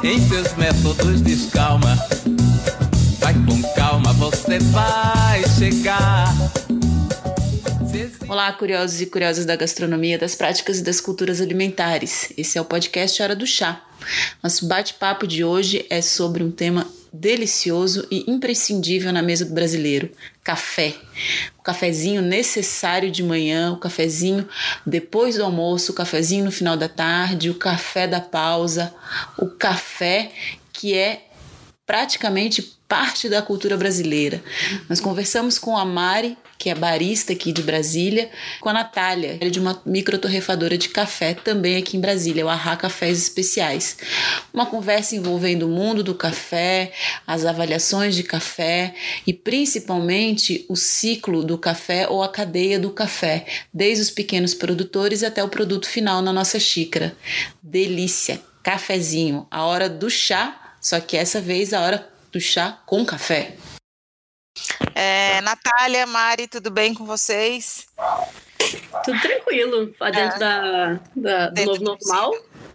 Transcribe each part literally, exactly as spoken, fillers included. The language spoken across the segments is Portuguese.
em seus métodos descalma. Vai com calma, você vai chegar. Olá, curiosos e curiosas da gastronomia, das práticas e das culturas alimentares. Esse é o podcast Hora do Chá. Nosso bate-papo de hoje é sobre um tema delicioso e imprescindível na mesa do brasileiro: café. O cafezinho necessário de manhã, o cafezinho depois do almoço, o cafezinho no final da tarde, o café da pausa, o café que é praticamente parte da cultura brasileira. Nós conversamos com a Mari, que é barista aqui de Brasília, com a Natália, de uma microtorrefadora de café também aqui em Brasília, o Arrá Cafés Especiais. Uma conversa envolvendo o mundo do café, as avaliações de café e principalmente o ciclo do café ou a cadeia do café, desde os pequenos produtores até o produto final na nossa xícara. Delícia! Cafezinho, a hora do chá, só que essa vez a hora do chá com café. É, Natália, Mari, tudo bem com vocês? Tudo tranquilo, lá dentro é. da, da, do dentro novo normal.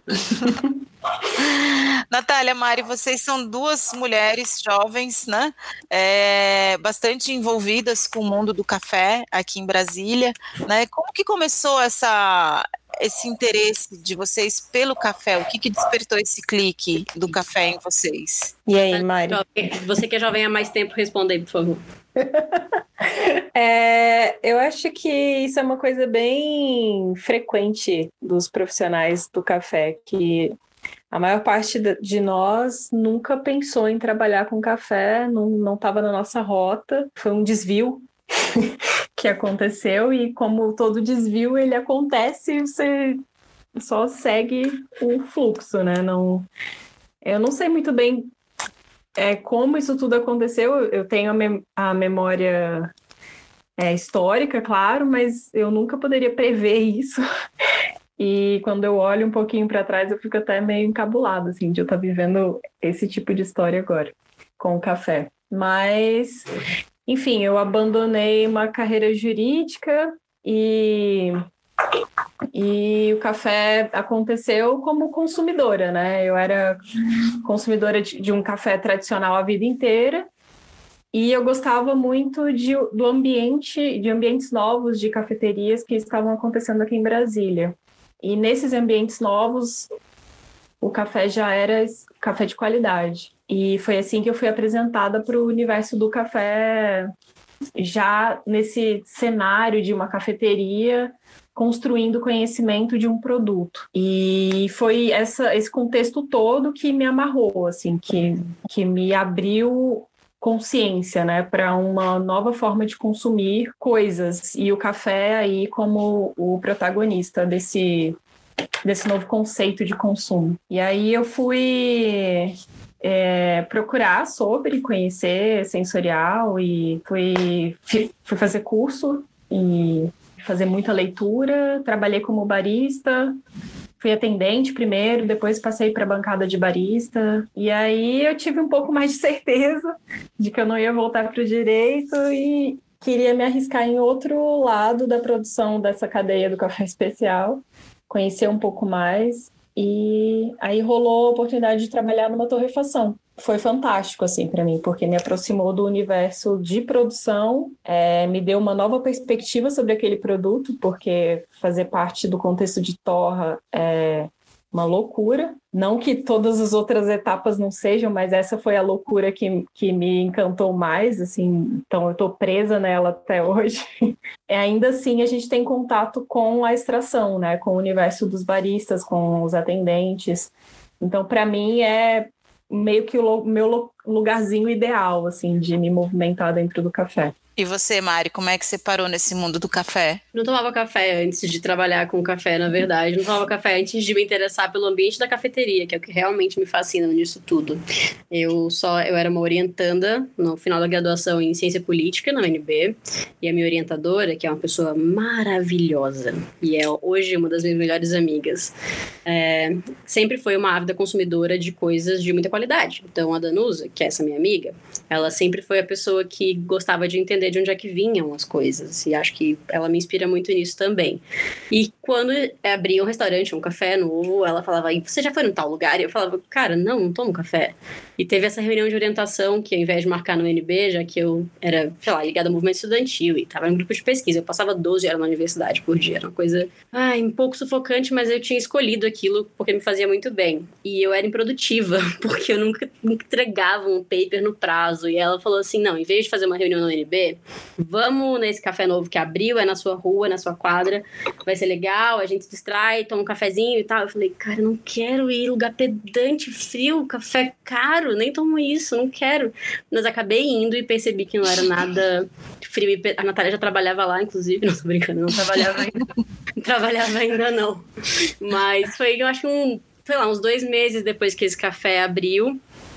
Natália, Mari, vocês são duas mulheres jovens, né? É, bastante envolvidas com o mundo do café aqui em Brasília, né? Como que começou essa, esse interesse de vocês pelo café? O que que despertou esse clique do café em vocês? E aí, Mari? Você que é jovem há mais tempo, responda aí, por favor. É, eu acho que isso é uma coisa bem frequente dos profissionais do café, que a maior parte de nós nunca pensou em trabalhar com café, não estava na nossa rota, foi um desvio que aconteceu, e como todo desvio ele acontece, você só segue o fluxo, né? Não, eu não sei muito bem é, como isso tudo aconteceu. Eu tenho a, mem- a memória é, histórica, claro, mas eu nunca poderia prever isso. E quando eu olho um pouquinho para trás, eu fico até meio encabulada, assim, de eu estar vivendo esse tipo de história agora, com o café. Mas, enfim, eu abandonei uma carreira jurídica e, e o café aconteceu como consumidora, né? Eu era consumidora de, de um café tradicional a vida inteira. E eu gostava muito de, do ambiente, de ambientes novos de cafeterias que estavam acontecendo aqui em Brasília. E nesses ambientes novos, o café já era café de qualidade. E foi assim que eu fui apresentada para o universo do café, já nesse cenário de uma cafeteria, construindo conhecimento de um produto. E foi essa, esse contexto todo que me amarrou, assim, que, que me abriu consciência, né, para uma nova forma de consumir coisas, e o café aí como o protagonista desse, desse novo conceito de consumo. E aí eu fui é, procurar sobre, conhecer sensorial, e fui, fui fazer curso e fazer muita leitura, trabalhei como barista, fui atendente primeiro, depois passei para a bancada de barista. E aí eu tive um pouco mais de certeza de que eu não ia voltar para o direito e queria me arriscar em outro lado da produção dessa cadeia do café especial, conhecer um pouco mais. E aí rolou a oportunidade de trabalhar numa torrefação. Foi fantástico, assim, para mim, porque me aproximou do universo de produção, é, me deu uma nova perspectiva sobre aquele produto, porque fazer parte do contexto de torra é uma loucura. Não que todas as outras etapas não sejam, mas essa foi a loucura que, que me encantou mais, assim, então eu estou presa nela até hoje. E ainda assim, a gente tem contato com a extração, né, com o universo dos baristas, com os atendentes. Então, para mim, é meio que o meu lugarzinho ideal, assim, de me movimentar dentro do café. E você, Mari, como é que você parou nesse mundo do café? Não tomava café antes de trabalhar com café, na verdade. Não tomava café antes de me interessar pelo ambiente da cafeteria, que é o que realmente me fascina nisso tudo. Eu só eu era uma orientanda no final da graduação em Ciência Política, na U N B, e a minha orientadora, que é uma pessoa maravilhosa, e é hoje uma das minhas melhores amigas, é, sempre foi uma ávida consumidora de coisas de muita qualidade. Então, a Danusa, que é essa minha amiga, ela sempre foi a pessoa que gostava de entender entender de onde é que vinham as coisas. E acho que ela me inspira muito nisso também. E quando abria um restaurante, um café novo, ela falava, você já foi num tal lugar? E eu falava, cara, não, não tomo café. E teve essa reunião de orientação que, ao invés de marcar no N B, já que eu era, sei lá, ligada ao movimento estudantil e estava em um grupo de pesquisa, eu passava doze horas na universidade por dia. Era uma coisa, ai, um pouco sufocante, mas eu tinha escolhido aquilo porque me fazia muito bem. E eu era improdutiva, porque eu nunca entregava um paper no prazo. E ela falou assim, não, em vez de fazer uma reunião no N B, vamos nesse café novo que abriu, é na sua rua, na sua quadra, vai ser legal, a gente se distrai, toma um cafezinho e tal. Eu falei, cara, eu não quero ir, lugar pedante, frio, café caro, nem tomo isso, não quero. Mas acabei indo e percebi que não era nada frio. E a Natália já trabalhava lá, inclusive, não tô brincando, não trabalhava ainda. Não trabalhava ainda, não. Mas foi, eu acho, um, sei lá, uns dois meses depois que esse café abriu.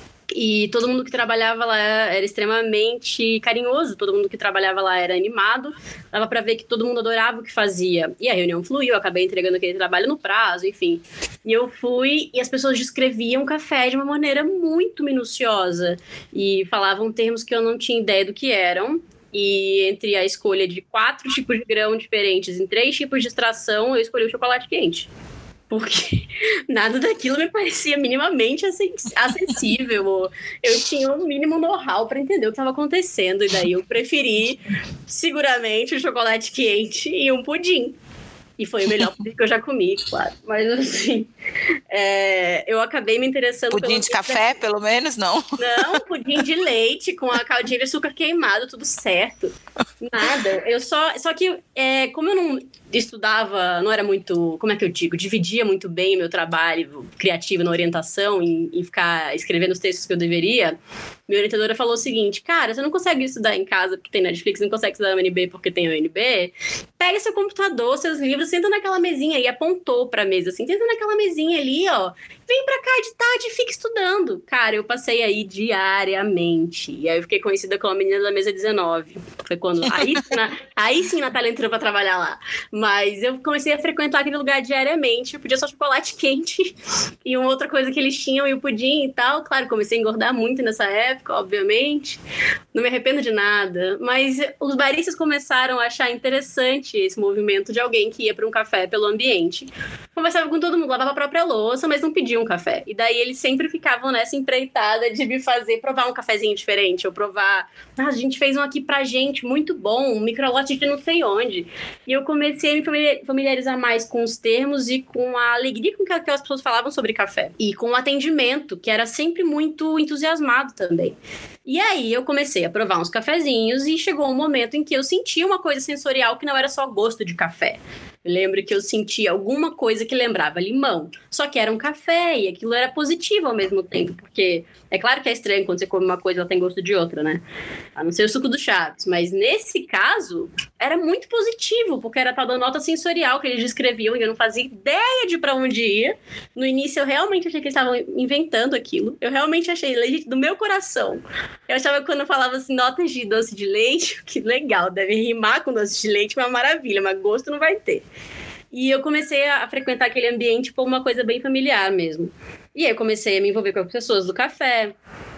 E todo mundo que trabalhava lá era extremamente carinhoso, todo mundo que trabalhava lá era animado, dava pra ver que todo mundo adorava o que fazia. E a reunião fluiu, eu acabei entregando aquele trabalho no prazo, enfim. E eu fui, e as pessoas descreviam o café de uma maneira muito minuciosa, e falavam termos que eu não tinha ideia do que eram. E entre a escolha de quatro tipos de grão diferentes em três tipos de extração, eu escolhi o chocolate quente. Porque nada daquilo me parecia minimamente acessível. Eu tinha um mínimo know-how para entender o que estava acontecendo. E daí eu preferi, seguramente, o chocolate quente e um pudim. E foi o melhor pudim que eu já comi, claro. Mas, assim, é, eu acabei me interessando... Pudim de café, pelo menos, não? Não, pudim de leite com a caldinha de açúcar queimado, tudo certo. Nada. Eu só... Só que, é, como eu não estudava, não era muito... Como é que eu digo? Dividia muito bem o meu trabalho criativo na orientação e, e ficar escrevendo os textos que eu deveria... Minha orientadora falou o seguinte, cara, você não consegue estudar em casa porque tem Netflix, não consegue estudar no N B porque tem o N B, pega seu computador, seus livros, senta naquela mesinha e apontou pra mesa, assim, senta naquela mesinha ali, ó, vem pra cá de tarde e fica estudando. Cara, eu passei aí diariamente, e aí eu fiquei conhecida como a menina da mesa dezenove, foi quando, aí, na, aí sim a Natália entrou pra trabalhar lá, mas eu comecei a frequentar aquele lugar diariamente, eu podia só chocolate quente e uma outra coisa que eles tinham, e o pudim e tal, claro, comecei a engordar muito nessa época, obviamente, não me arrependo de nada, mas os baristas começaram a achar interessante esse movimento de alguém que ia para um café pelo ambiente. Conversava com todo mundo, lavava a própria louça, mas não pedia um café. E daí eles sempre ficavam nessa empreitada de me fazer provar um cafezinho diferente, ou provar, ah, a gente fez um aqui pra gente, muito bom, um microlote de não sei onde. E eu comecei a me familiarizar mais com os termos e com a alegria com que aquelas pessoas falavam sobre café. E com o atendimento, que era sempre muito entusiasmado também. E aí eu comecei a provar uns cafezinhos e chegou um momento em que eu senti uma coisa sensorial que não era só gosto de café. Eu lembro que eu senti alguma coisa que lembrava limão, só que era um café e aquilo era positivo ao mesmo tempo, porque é claro que é estranho quando você come uma coisa e ela tem gosto de outra, né? A não ser o suco do Chaves, mas nesse caso era muito positivo, porque era tal da nota sensorial que eles descreviam e eu não fazia ideia de pra onde ia. No início eu realmente achei que eles estavam inventando aquilo, eu realmente achei legítimo do meu coração. Eu achava que quando eu falava assim, notas de doce de leite, que legal, deve rimar com doce de leite, uma maravilha, mas gosto não vai ter. E eu comecei a frequentar aquele ambiente por uma coisa bem familiar mesmo. E aí eu comecei a me envolver com as pessoas do café.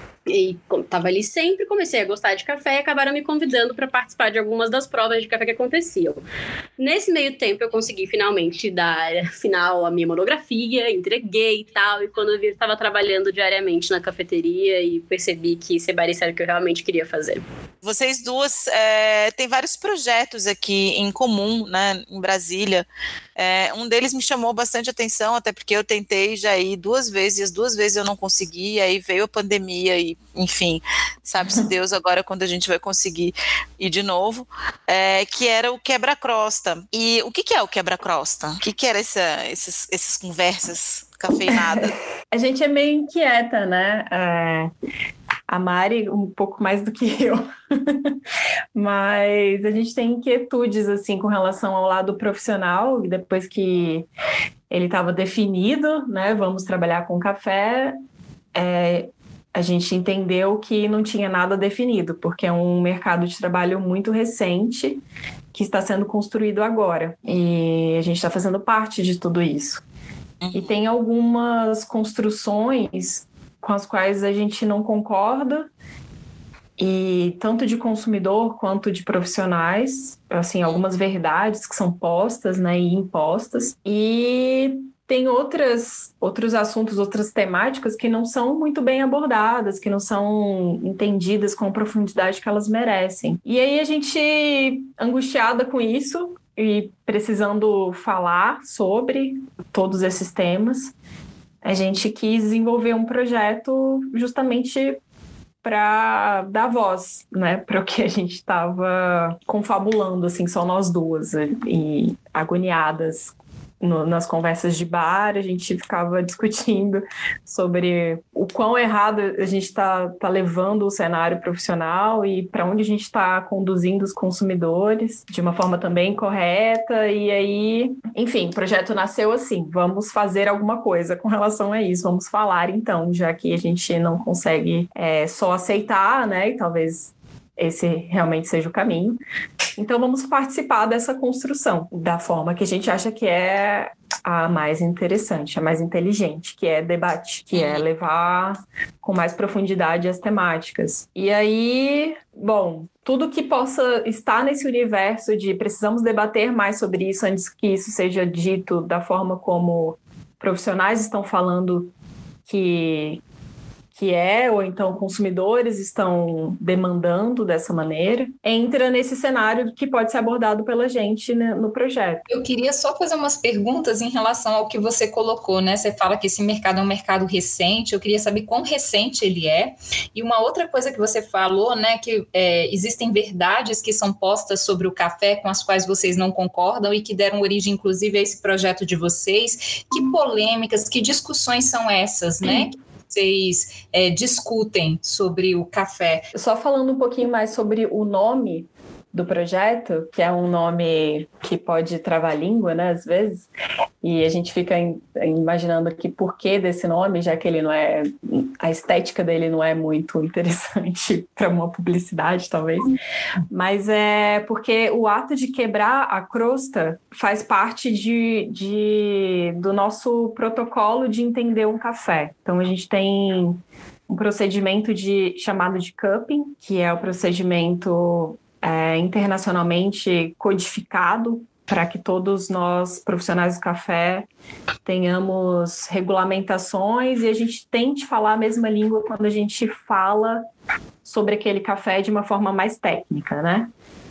E estava ali sempre, comecei a gostar de café e acabaram me convidando para participar de algumas das provas de café que aconteciam. Nesse meio tempo eu consegui finalmente dar final a minha monografia, entreguei e tal, e quando eu vi eu estava trabalhando diariamente na cafeteria e percebi que ser barista era o que eu realmente queria fazer. Vocês duas é, têm vários projetos aqui em comum, né, em Brasília. É, um deles me chamou bastante atenção, até porque eu tentei já ir duas vezes, e as duas vezes eu não consegui, aí veio a pandemia e, enfim, sabe-se Deus agora quando a gente vai conseguir ir de novo, é, que era o quebra-crosta. E o que, que é o quebra-crosta? O que, que era essa, esses, essas conversas cafeinadas? A gente é meio inquieta, né? É... A Mari, um pouco mais do que eu, mas a gente tem inquietudes, assim, com relação ao lado profissional, e depois que ele estava definido, né, vamos trabalhar com café, é, a gente entendeu que não tinha nada definido, porque é um mercado de trabalho muito recente que está sendo construído agora, e a gente está fazendo parte de tudo isso. E tem algumas construções com as quais a gente não concorda e tanto de consumidor quanto de profissionais, assim, algumas verdades que são postas, né, e impostas, e tem outras, outros assuntos, outras temáticas que não são muito bem abordadas, que não são entendidas com a profundidade que elas merecem. E aí a gente, angustiada com isso e precisando falar sobre todos esses temas, a gente quis desenvolver um projeto justamente para dar voz, né, para o que a gente estava confabulando, assim, só nós duas e agoniadas. No, nas conversas de bar, a gente ficava discutindo sobre o quão errado a gente está tá levando o cenário profissional e para onde a gente está conduzindo os consumidores de uma forma também correta. E aí, enfim, o projeto nasceu assim, vamos fazer alguma coisa com relação a isso, vamos falar então, já que a gente não consegue é, só aceitar, né, e talvez esse realmente seja o caminho. Então, vamos participar dessa construção da forma que a gente acha que é a mais interessante, a mais inteligente, que é debate, que é levar com mais profundidade as temáticas. E aí, bom, tudo que possa estar nesse universo de precisamos debater mais sobre isso antes que isso seja dito da forma como profissionais estão falando que... que é, ou então consumidores estão demandando dessa maneira, entra nesse cenário que pode ser abordado pela gente, né, no projeto. Eu queria só fazer umas perguntas em relação ao que você colocou, né? Você fala que esse mercado é um mercado recente, eu queria saber quão recente ele é. E uma outra coisa que você falou, né, que é, existem verdades que são postas sobre o café com as quais vocês não concordam e que deram origem, inclusive, a esse projeto de vocês. Que polêmicas, que discussões são essas, né? Vocês é, discutem sobre o café. Só falando um pouquinho mais sobre o nome do projeto, que é um nome que pode travar a língua, né, às vezes, e a gente fica em, imaginando aqui por que desse nome, já que ele não é, a estética dele não é muito interessante para uma publicidade, talvez, mas é porque o ato de quebrar a crosta faz parte de, de, do nosso protocolo de entender um café. Então, a gente tem um procedimento de, chamado de cupping, que é o procedimento É, internacionalmente codificado para que todos nós, profissionais do café, tenhamos regulamentações e a gente tente falar a mesma língua quando a gente fala sobre aquele café de uma forma mais técnica, né?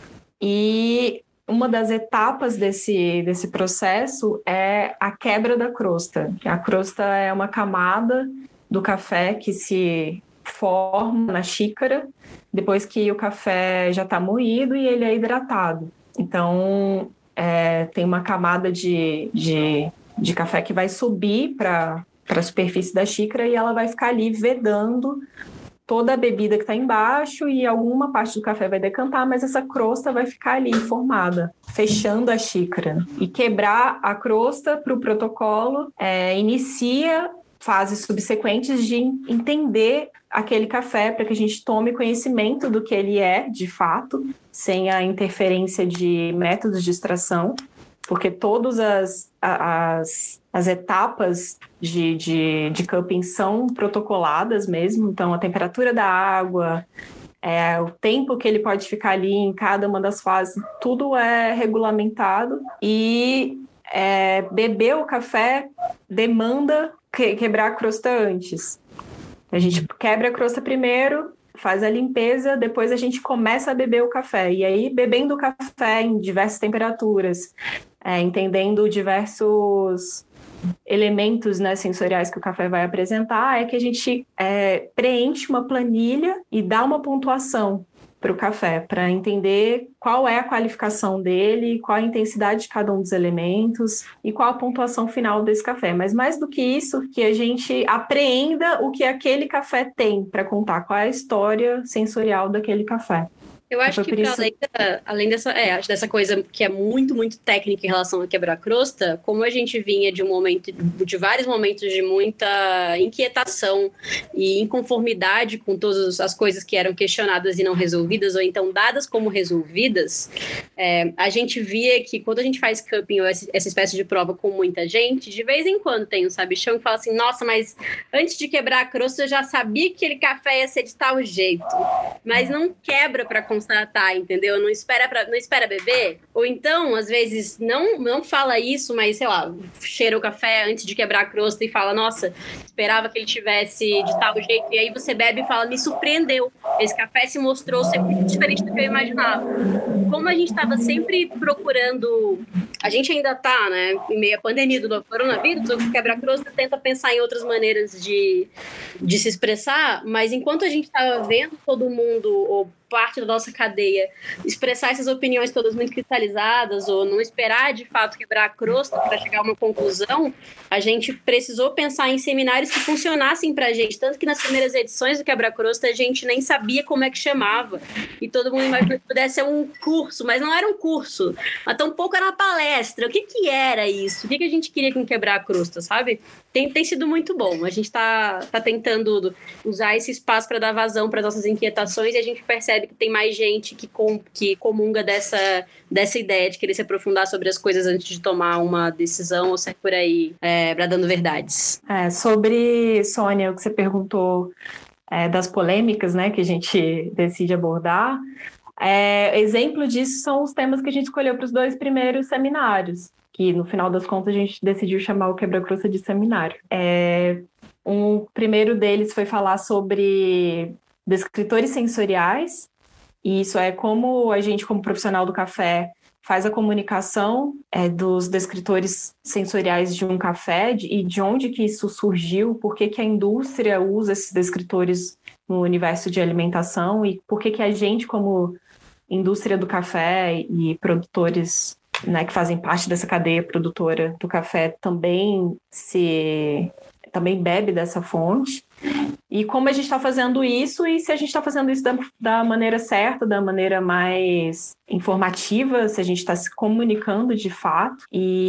E uma das etapas desse, desse processo é a quebra da crosta. A crosta é uma camada do café que se forma na xícara depois que o café já está moído e ele é hidratado. Então, é, tem uma camada de, de, de café que vai subir para a superfície da xícara e ela vai ficar ali vedando toda a bebida que está embaixo e alguma parte do café vai decantar, mas essa crosta vai ficar ali formada, fechando a xícara. E quebrar a crosta para o protocolo é, inicia fases subsequentes de entender aquele café para que a gente tome conhecimento do que ele é, de fato, sem a interferência de métodos de extração, porque todas as, as, as etapas de, de, de cupping são protocoladas mesmo, então a temperatura da água, é, o tempo que ele pode ficar ali em cada uma das fases, tudo é regulamentado e é, beber o café demanda que, quebrar a crosta antes. A gente quebra a crosta primeiro, faz a limpeza, depois a gente começa a beber o café. E aí, bebendo o café em diversas temperaturas, é, entendendo diversos elementos, né, sensoriais que o café vai apresentar, é que a gente é, preenche uma planilha e dá uma pontuação para o café, para entender qual é a qualificação dele, qual a intensidade de cada um dos elementos e qual a pontuação final desse café. Mas mais do que isso, que a gente apreenda o que aquele café tem para contar, qual é a história sensorial daquele café. Eu acho que, isso... além, da, além dessa, é, acho dessa coisa que é muito, muito técnica em relação a quebrar crosta, como a gente vinha de um momento, de vários momentos de muita inquietação e inconformidade com todas as coisas que eram questionadas e não resolvidas, ou então dadas como resolvidas, é, a gente via que quando a gente faz cupping ou essa, essa espécie de prova com muita gente, de vez em quando tem um sabichão que fala assim, nossa, mas antes de quebrar a crosta eu já sabia que aquele café ia ser de tal jeito, mas não quebra para constatar, entendeu? Não espera, pra, não espera beber? Ou então, às vezes, não, não fala isso, mas, sei lá, cheira o café antes de quebrar a crosta e fala, nossa, esperava que ele tivesse de tal jeito. E aí você bebe e fala, me surpreendeu. Esse café se mostrou ser muito diferente do que eu imaginava. Como a gente estava sempre procurando... A gente ainda está, né, em meio à pandemia do coronavírus, o quebra-crosta tenta pensar em outras maneiras de, de se expressar, mas enquanto a gente estava vendo todo mundo, ou parte da nossa cadeia, expressar essas opiniões todas muito cristalizadas ou não esperar de fato quebrar a crosta para chegar a uma conclusão, a gente precisou pensar em seminários que funcionassem para a gente, tanto que nas primeiras edições do Quebra-Crosta a gente nem sabia como é que chamava e todo mundo imaginou que pudesse ser um curso, mas não era um curso, mas tampouco era uma palestra. O que que era isso? O que que a gente queria com Quebra-Crosta, sabe? Tem, tem sido muito bom, a gente está tá tentando usar esse espaço para dar vazão para as nossas inquietações e a gente percebe que tem mais gente que, com, que comunga dessa, dessa ideia de querer se aprofundar sobre as coisas antes de tomar uma decisão ou sair por aí é, bradando verdades. É, sobre, Sônia, o que você perguntou é, das polêmicas, né, que a gente decide abordar, é, exemplo disso são os temas que a gente escolheu para os dois primeiros seminários, que no final das contas a gente decidiu chamar o Quebra-Crosta de seminário. É, um primeiro deles foi falar sobre descritores sensoriais, e isso é como a gente, como profissional do café, faz a comunicação é, dos descritores sensoriais de um café de, e de onde que isso surgiu, por que que a indústria usa esses descritores no universo de alimentação e por que que a gente, como indústria do café e produtores, né, que fazem parte dessa cadeia produtora do café, também se... também bebe dessa fonte, e como a gente está fazendo isso, e se a gente está fazendo isso da, da maneira certa, da maneira mais informativa, se a gente está se comunicando de fato.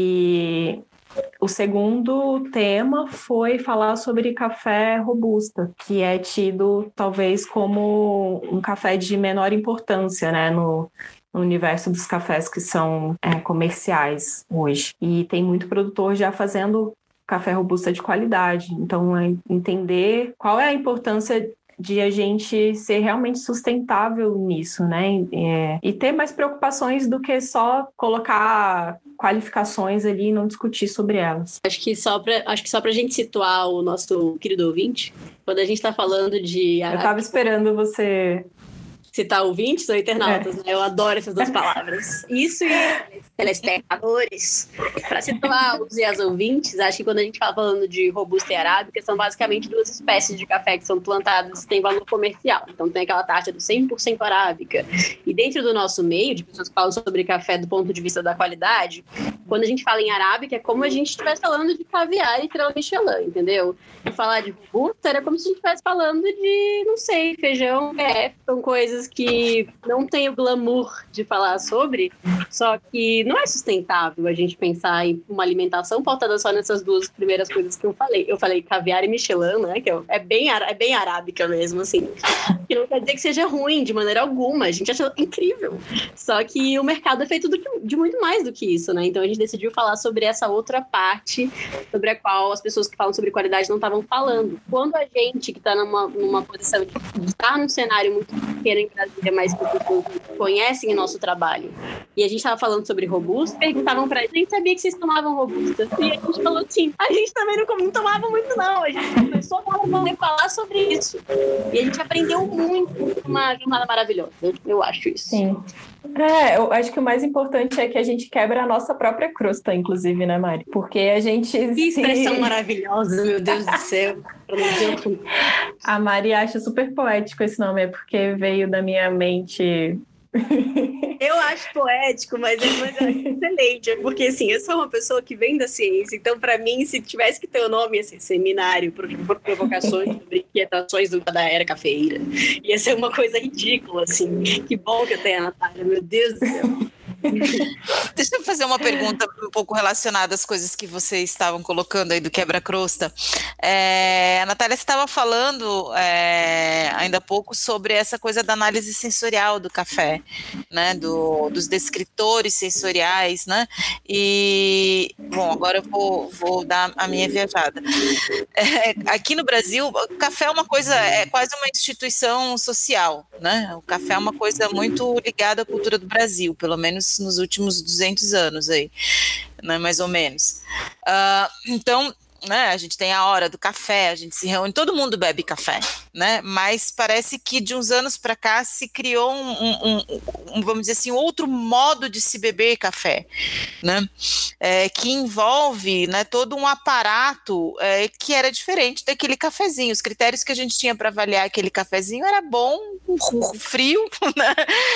E o segundo tema foi falar sobre café robusta, que é tido talvez como um café de menor importância, né, no no universo dos cafés que são é, comerciais hoje. E tem muito produtor já fazendo café robusta de qualidade. Então, é entender qual é a importância de a gente ser realmente sustentável nisso, né? É, e ter mais preocupações do que só colocar qualificações ali e não discutir sobre elas. Acho que só para acho que só para a gente situar o nosso querido ouvinte, quando a gente está falando de... Eu estava esperando você... citar ouvintes ou internautas, é. né? Eu adoro essas duas palavras. Isso e telespectadores. Para situar os e as ouvintes, acho que quando a gente fala falando de robusta e arábica, são basicamente duas espécies de café que são plantadas e têm valor comercial. Então tem aquela taxa do cem por cento arábica. E dentro do nosso meio, de pessoas que falam sobre café do ponto de vista da qualidade, quando a gente fala em arábica, é como a gente estivesse falando de caviar e estrela Michelin, entendeu? E falar de robusta era como se a gente estivesse falando de, não sei, feijão, é, são coisas que não tem o glamour de falar sobre, só que não é sustentável a gente pensar em uma alimentação pautada só nessas duas primeiras coisas que eu falei. Eu falei caviar e Michelin, né, que é bem, é bem arábica mesmo, assim. Que não quer dizer que seja ruim de maneira alguma, a gente acha incrível. Só que o mercado é feito do que, de muito mais do que isso, né? Então a gente decidiu falar sobre essa outra parte, sobre a qual as pessoas que falam sobre qualidade não estavam falando. Quando a gente que está numa, numa posição de, de estar num cenário muito pequeno em Brasília, mas que as pessoas conhecem o nosso trabalho, e a gente estava falando sobre robusta, perguntavam pra gente, a gente sabia que vocês tomavam robusta. E a gente falou assim, a gente também não, não tomava muito não, a gente começou a poder falar sobre isso. E a gente aprendeu muito, uma jornada maravilhosa, eu acho isso. Sim. É, eu acho que o mais importante é que a gente quebra a nossa própria crosta, inclusive, né, Mari? Porque a gente... Que expressão se... maravilhosa, meu Deus do céu. A Mari acha super poético esse nome, é porque veio da minha mente... Eu acho poético, mas eu acho excelente, porque assim, eu sou uma pessoa que vem da ciência, então para mim, se tivesse que ter o nome, ia ser Seminário por, por Provocações sobre Inquietações da Era Cafeeira. Ia ser uma coisa ridícula, assim. Que bom que eu tenho a Natália, meu Deus do céu. Deixa eu fazer uma pergunta um pouco relacionada às coisas que vocês estavam colocando aí do quebra-crosta. É, a Natália estava falando é, ainda há pouco sobre essa coisa da análise sensorial do café, né, do, dos descritores sensoriais, né, e, bom, agora eu vou, vou dar a minha viajada. É, aqui no Brasil, o café é uma coisa, é quase uma instituição social, né, o café é uma coisa muito ligada à cultura do Brasil, pelo menos nos últimos duzentos anos aí, né, mais ou menos. Uh, então, né, a gente tem a hora do café, a gente se reúne, todo mundo bebe café, né, mas parece que de uns anos para cá se criou um, um, um, vamos dizer assim, outro modo de se beber café, né, é, que envolve, né, todo um aparato é, que era diferente daquele cafezinho. Os critérios que a gente tinha para avaliar aquele cafezinho era bom, frio, né,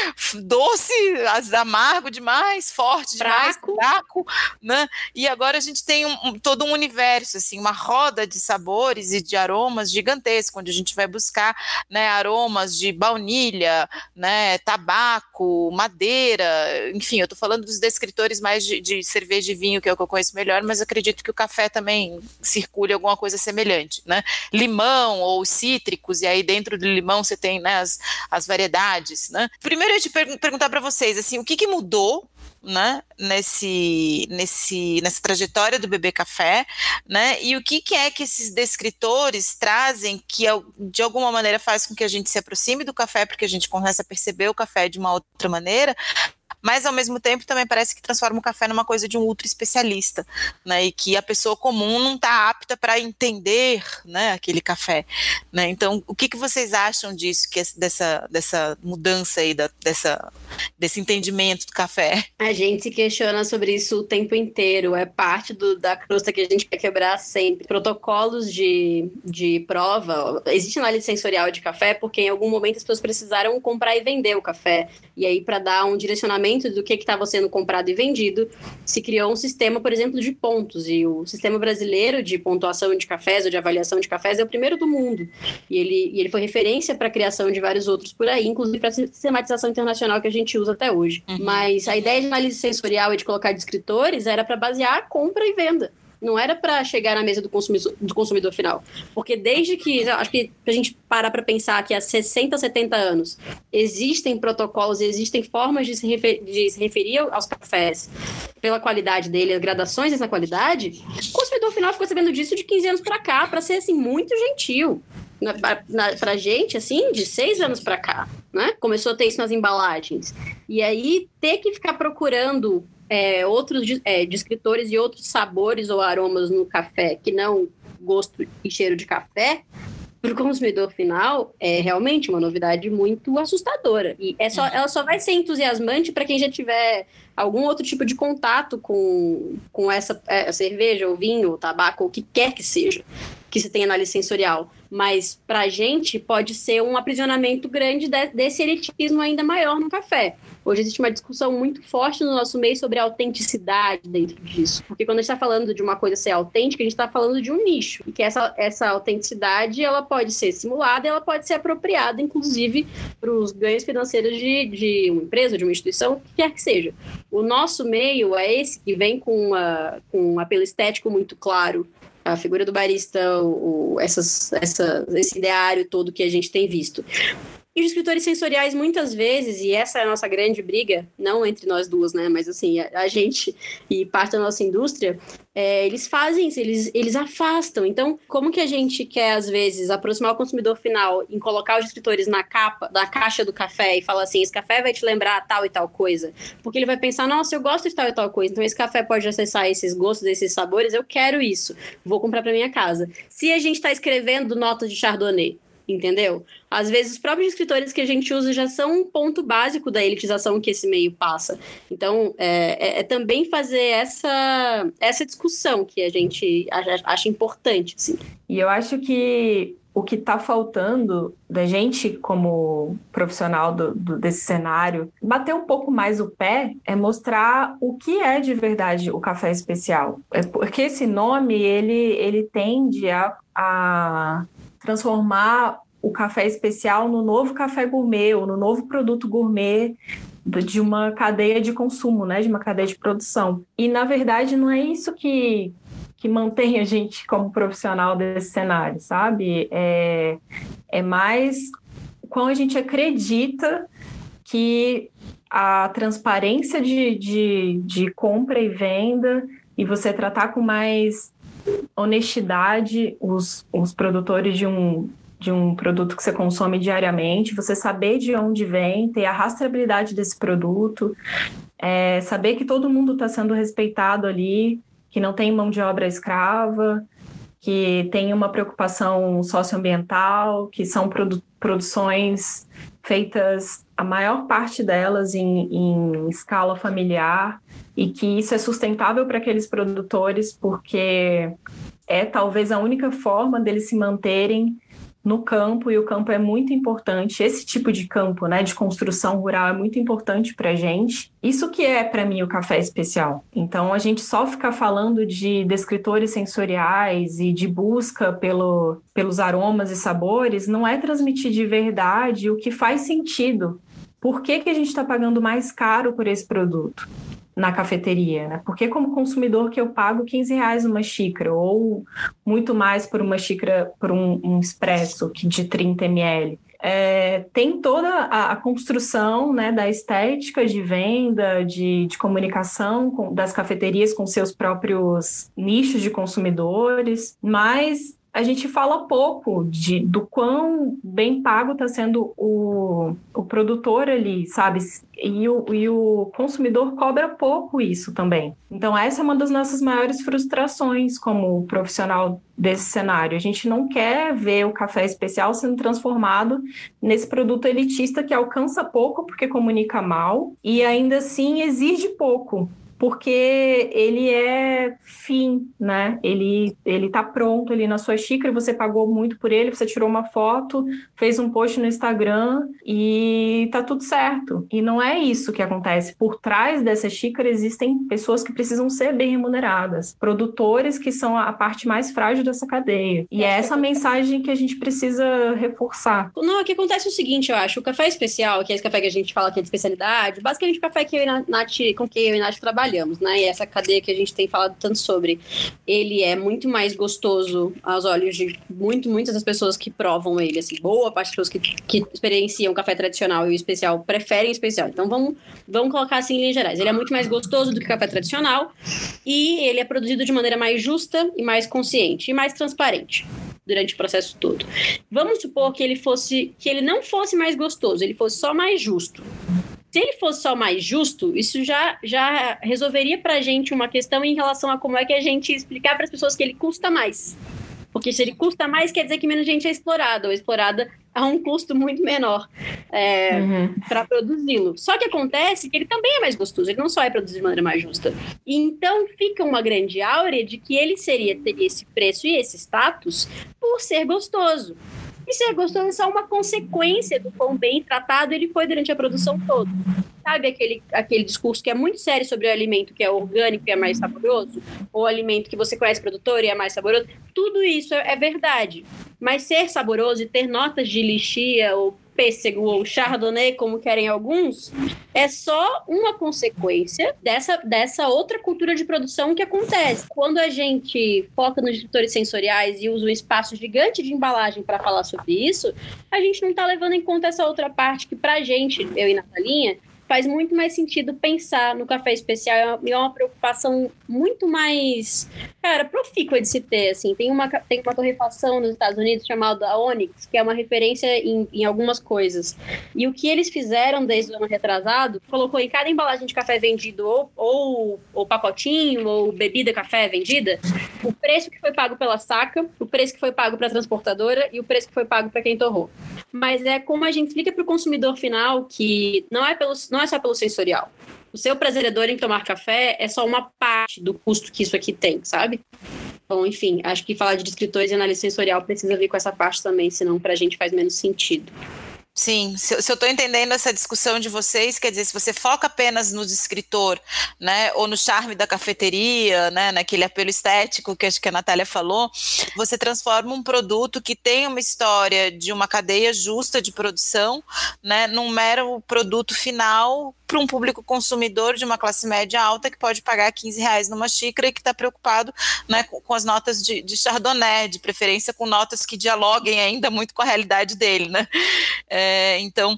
doce, amargo demais, forte demais, fraco, fraco, né, e agora a gente tem um, um, todo um universo, assim, uma roda de sabores e de aromas gigantesco, onde a gente vai buscar, né, aromas de baunilha, né, tabaco, madeira, enfim, eu tô falando dos descritores mais de, de cerveja e vinho, que é o que eu conheço melhor, mas acredito que o café também circule alguma coisa semelhante, né, limão ou cítricos, e aí dentro do limão você tem, né, as, as variedades, né. Primeiro eu ia te per- perguntar para vocês, assim, o que que mudou, né, nesse, nesse, nessa trajetória do bebê café, né, e o que, que é que esses descritores trazem que de alguma maneira faz com que a gente se aproxime do café, porque a gente começa a perceber o café de uma outra maneira, mas ao mesmo tempo também parece que transforma o café numa coisa de um ultra especialista, né, e que a pessoa comum não está apta para entender, né, aquele café, né, então o que, que vocês acham disso, que é dessa, dessa mudança aí, da, dessa, desse entendimento do café? A gente se questiona sobre isso o tempo inteiro, é parte do, da crosta que a gente quer quebrar sempre. Protocolos de, de prova, existe análise sensorial de café porque em algum momento as pessoas precisaram comprar e vender o café, e aí para dar um direcionamento do que estava sendo comprado e vendido, se criou um sistema, por exemplo, de pontos, e o sistema brasileiro de pontuação de cafés ou de avaliação de cafés é o primeiro do mundo, e ele, e ele foi referência para a criação de vários outros por aí, inclusive para a sistematização internacional que a gente usa até hoje. Uhum. Mas a ideia de análise sensorial e de colocar descritores era para basear a compra e venda. Não era para chegar na mesa do consumidor, do consumidor final. Porque desde que, acho que a gente parar para pensar que há sessenta, setenta anos existem protocolos, existem formas de se, refer, de se referir aos cafés pela qualidade dele, as gradações dessa qualidade, o consumidor final ficou sabendo disso de quinze anos para cá, para ser assim, muito gentil. Na, na, pra gente, assim, de seis anos para cá, né? Começou a ter isso nas embalagens. E aí, ter que ficar procurando é, outros é, descritores e outros sabores ou aromas no café que não gosto e cheiro de café, para o consumidor final, é realmente uma novidade muito assustadora. E é só, ela só vai ser entusiasmante para quem já tiver algum outro tipo de contato com, com essa é, cerveja, ou vinho, ou tabaco, ou o que quer que seja, que se tenha análise sensorial. Mas, para a gente, pode ser um aprisionamento grande de, desse elitismo ainda maior no café. Hoje existe uma discussão muito forte no nosso meio sobre a autenticidade dentro disso. Porque quando a gente está falando de uma coisa ser autêntica, a gente está falando de um nicho. E que essa, essa autenticidade, ela pode ser simulada, ela pode ser apropriada, inclusive, para os ganhos financeiros de, de uma empresa, de uma instituição, o que quer que seja. O nosso meio é esse que vem com, uma, com um apelo estético muito claro, a figura do barista, o, essas, essa, esse ideário todo que a gente tem visto. E os escritores sensoriais, muitas vezes, e essa é a nossa grande briga, não entre nós duas, né, mas assim, a, a gente e parte da nossa indústria, é, eles fazem isso, eles, eles afastam. Então, como que a gente quer, às vezes, aproximar o consumidor final em colocar os escritores na capa, na caixa do café e falar assim, esse café vai te lembrar tal e tal coisa? Porque ele vai pensar, nossa, eu gosto de tal e tal coisa, então esse café pode acessar esses gostos, esses sabores, eu quero isso, vou comprar para minha casa. Se a gente está escrevendo notas de Chardonnay, entendeu? Às vezes, os próprios escritores que a gente usa já são um ponto básico da elitização que esse meio passa. Então, é, é, é também fazer essa, essa discussão que a gente acha, acha importante, assim. E eu acho que o que está faltando da gente, como profissional do, do, desse cenário, bater um pouco mais o pé é mostrar o que é de verdade o café especial. É porque esse nome, ele, ele tende a, a transformar o café especial no novo café gourmet, ou no novo produto gourmet de uma cadeia de consumo, né? De uma cadeia de produção. E, na verdade, não é isso que... que mantém a gente como profissional desse cenário, sabe? É, é mais quando a gente acredita que a transparência de, de, de compra e venda e você tratar com mais honestidade os, os produtores de um, de um produto que você consome diariamente, você saber de onde vem, ter a rastreabilidade desse produto, é, saber que todo mundo está sendo respeitado ali, que não tem mão de obra escrava, que tem uma preocupação socioambiental, que são produ- produções feitas, a maior parte delas, em, em escala familiar, e que isso é sustentável para aqueles produtores, porque é talvez a única forma deles se manterem no campo, e o campo é muito importante, esse tipo de campo, né, de construção rural é muito importante para a gente. Isso que é, para mim, o café especial. Então, a gente só ficar falando de descritores sensoriais e de busca pelo, pelos aromas e sabores não é transmitir de verdade o que faz sentido. Por que que a gente está pagando mais caro por esse produto na cafeteria, né? Porque como consumidor que eu pago quinze reais uma xícara, ou muito mais por uma xícara, por um, um expresso de trinta mililitros. É, tem toda a, a construção, né, da estética de venda, de, de comunicação com, das cafeterias com seus próprios nichos de consumidores, mas a gente fala pouco de, do quão bem pago está sendo o, o produtor ali, sabe? E o, e o consumidor cobra pouco isso também. Então, essa é uma das nossas maiores frustrações como profissional desse cenário. A gente não quer ver o café especial sendo transformado nesse produto elitista que alcança pouco porque comunica mal e ainda assim exige pouco, porque ele é fim, né? Ele, ele tá pronto ali na sua xícara, você pagou muito por ele, você tirou uma foto, fez um post no Instagram e tá tudo certo. E não é isso que acontece. Por trás dessa xícara existem pessoas que precisam ser bem remuneradas, produtores que são a parte mais frágil dessa cadeia. E é essa mensagem que a gente precisa reforçar. Não, o que acontece é o seguinte, eu acho, o café especial, que é esse café que a gente fala que é de especialidade, basicamente o café que eu e a Nath, com quem eu e a Nath trabalhamos, né? E essa cadeia que a gente tem falado tanto sobre, ele é muito mais gostoso aos olhos de muito, muitas das pessoas que provam ele, assim, boa parte das pessoas que, que experienciam o café tradicional e o especial preferem o especial. Então vamos, vamos colocar assim em linhas gerais. Ele é muito mais gostoso do que o café tradicional e ele é produzido de maneira mais justa e mais consciente e mais transparente durante o processo todo. Vamos supor que ele fosse, que ele não fosse mais gostoso, ele fosse só mais justo. Se ele fosse só mais justo, isso já, já resolveria para a gente uma questão em relação a como é que a gente explicar para as pessoas que ele custa mais. Porque se ele custa mais, quer dizer que menos gente é explorada, ou explorada a um custo muito menor é, uhum. para produzi-lo. Só que acontece que ele também é mais gostoso, ele não só é produzido de maneira mais justa. E então fica uma grande áurea de que ele seria, teria esse preço e esse status por ser gostoso. E ser gostoso é só uma consequência do quão bem tratado ele foi durante a produção toda. Sabe aquele, aquele discurso que é muito sério sobre o alimento que é orgânico e é mais saboroso? Ou o alimento que você conhece produtor e é mais saboroso? Tudo isso é, é verdade. Mas ser saboroso e ter notas de lixia ou pêssego ou chardonnay, como querem alguns, é só uma consequência dessa, dessa outra cultura de produção que acontece. Quando a gente foca nos descritores sensoriais e usa um espaço gigante de embalagem para falar sobre isso, a gente não está levando em conta essa outra parte que, pra gente, eu e Natalinha, faz muito mais sentido pensar no café especial. É uma preocupação muito mais, cara, profícua de se ter, assim. Tem uma, tem uma torrefação nos Estados Unidos chamada Onyx, que é uma referência em, em algumas coisas. E o que eles fizeram desde o ano retrasado, colocou em cada embalagem de café vendido, ou, ou, ou pacotinho, ou bebida café vendida, o preço que foi pago pela saca, o preço que foi pago para a transportadora e o preço que foi pago para quem torrou. Mas é como a gente explica para o consumidor final que não é, pelo, não é só pelo sensorial. O seu prazer em tomar café é só uma parte do custo que isso aqui tem, sabe? Bom, enfim, acho que falar de descritores e análise sensorial precisa vir com essa parte também, senão pra gente faz menos sentido. Sim, se, se eu estou entendendo essa discussão de vocês, quer dizer, se você foca apenas no descritor, né, ou no charme da cafeteria, né, naquele apelo estético que acho que a Natália falou, você transforma um produto que tem uma história de uma cadeia justa de produção, né, num mero produto final para um público consumidor de uma classe média alta que pode pagar quinze reais numa xícara e que está preocupado, né, com, com as notas de, de Chardonnay, de preferência com notas que dialoguem ainda muito com a realidade dele, né? É, então,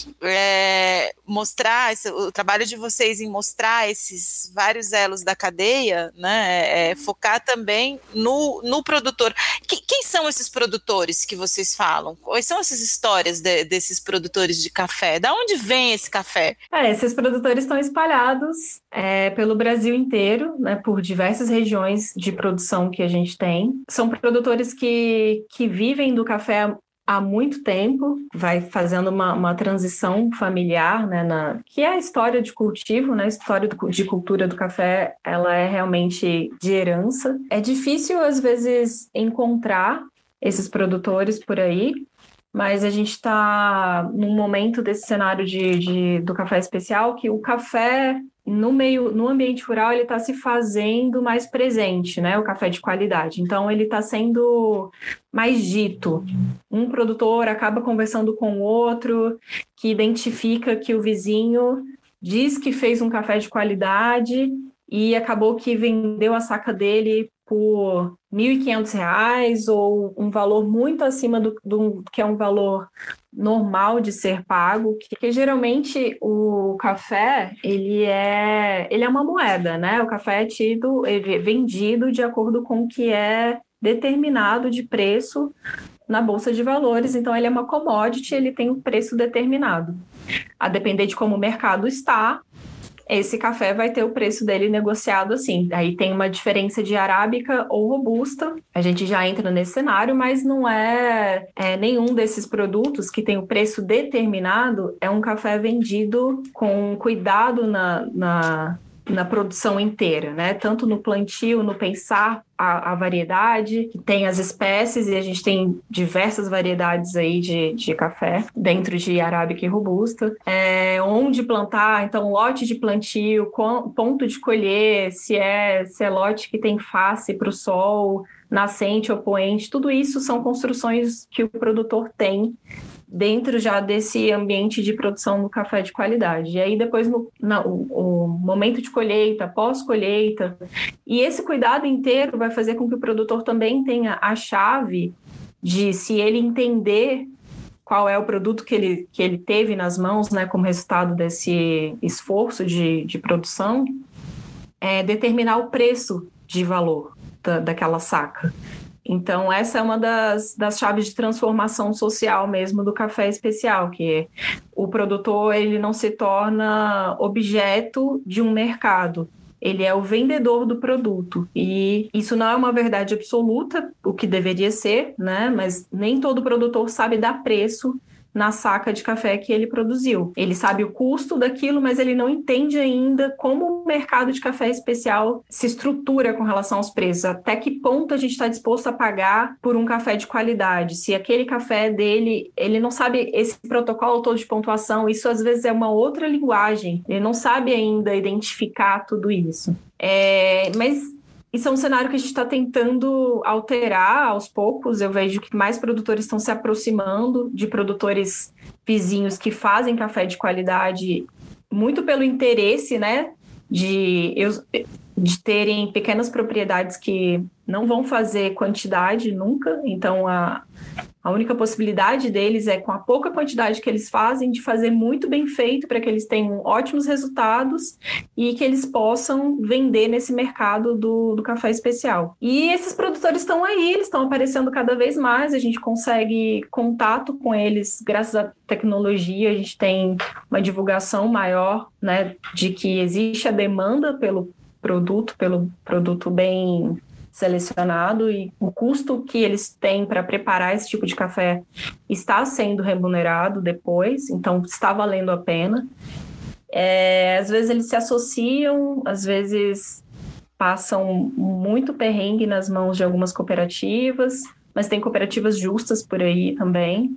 é, mostrar, esse, o trabalho de vocês em mostrar esses vários elos da cadeia, né, é, focar também no, no produtor. Que, quem são esses produtores que vocês falam? Quais são essas histórias de, desses produtores de café? Da onde vem esse café? É, esses produtores estão espalhados é, pelo Brasil inteiro, né, por diversas regiões de produção que a gente tem. São produtores que, que vivem do café há muito tempo, vai fazendo uma, uma transição familiar, né, na, que é a história de cultivo, né, a história do, de cultura do café, ela é realmente de herança. É difícil, às vezes, encontrar esses produtores por aí, mas a gente está num momento desse cenário de, de, do café especial que o café no meio, no ambiente rural, ele está se fazendo mais presente, né? O café de qualidade. Então, ele está sendo mais dito. Um produtor acaba conversando com o outro, que identifica que o vizinho diz que fez um café de qualidade e acabou que vendeu a saca dele por mil e quinhentos reais ou um valor muito acima do, do que é um valor normal de ser pago, porque geralmente o café, ele é, ele é uma moeda, né? O café é tido, ele é vendido de acordo com o que é determinado de preço na Bolsa de Valores, então ele é uma commodity, ele tem um preço determinado. A depender de como o mercado está, esse café vai ter o preço dele negociado assim. Aí tem uma diferença de arábica ou robusta. A gente já entra nesse cenário, mas não é, é nenhum desses produtos que tem o preço determinado, é um café vendido com cuidado na, na, na produção inteira, né? Tanto no plantio, no pensar a, a variedade, que tem as espécies, e a gente tem diversas variedades aí de, de café, dentro de arábica e robusta. É, onde plantar, então lote de plantio, ponto de colher, se é, se é lote que tem face para o sol, nascente ou poente, tudo isso são construções que o produtor tem dentro já desse ambiente de produção do café de qualidade. E aí depois no, na, o, o momento de colheita, pós-colheita, e esse cuidado inteiro vai fazer com que o produtor também tenha a chave de, se ele entender qual é o produto que ele, que ele teve nas mãos, né, como resultado desse esforço de, de produção, é determinar o preço de valor da, daquela saca. Então, essa é uma das, das chaves de transformação social mesmo do café especial, que o produtor ele não se torna objeto de um mercado, ele é o vendedor do produto. E isso não é uma verdade absoluta, o que deveria ser, né? Mas nem todo produtor sabe dar preço na saca de café que ele produziu. Ele sabe o custo daquilo, mas ele não entende ainda como o mercado de café especial se estrutura com relação aos preços. Até que ponto a gente está disposto a pagar por um café de qualidade? Se aquele café dele, ele não sabe esse protocolo todo de pontuação, isso às vezes é uma outra linguagem. Ele não sabe ainda identificar tudo isso. É, mas isso é um cenário que a gente está tentando alterar aos poucos. Eu vejo que mais produtores estão se aproximando de produtores vizinhos que fazem café de qualidade, muito pelo interesse, né, de, de terem pequenas propriedades que não vão fazer quantidade nunca. Então, a, a única possibilidade deles é, com a pouca quantidade que eles fazem, de fazer muito bem feito para que eles tenham ótimos resultados e que eles possam vender nesse mercado do, do café especial. E esses produtores estão aí, eles estão aparecendo cada vez mais, a gente consegue contato com eles graças à tecnologia, a gente tem uma divulgação maior, né, de que existe a demanda pelo produto, pelo produto bem selecionado, e o custo que eles têm para preparar esse tipo de café está sendo remunerado depois, então está valendo a pena. É, às vezes eles se associam, às vezes passam muito perrengue nas mãos de algumas cooperativas, mas tem cooperativas justas por aí também.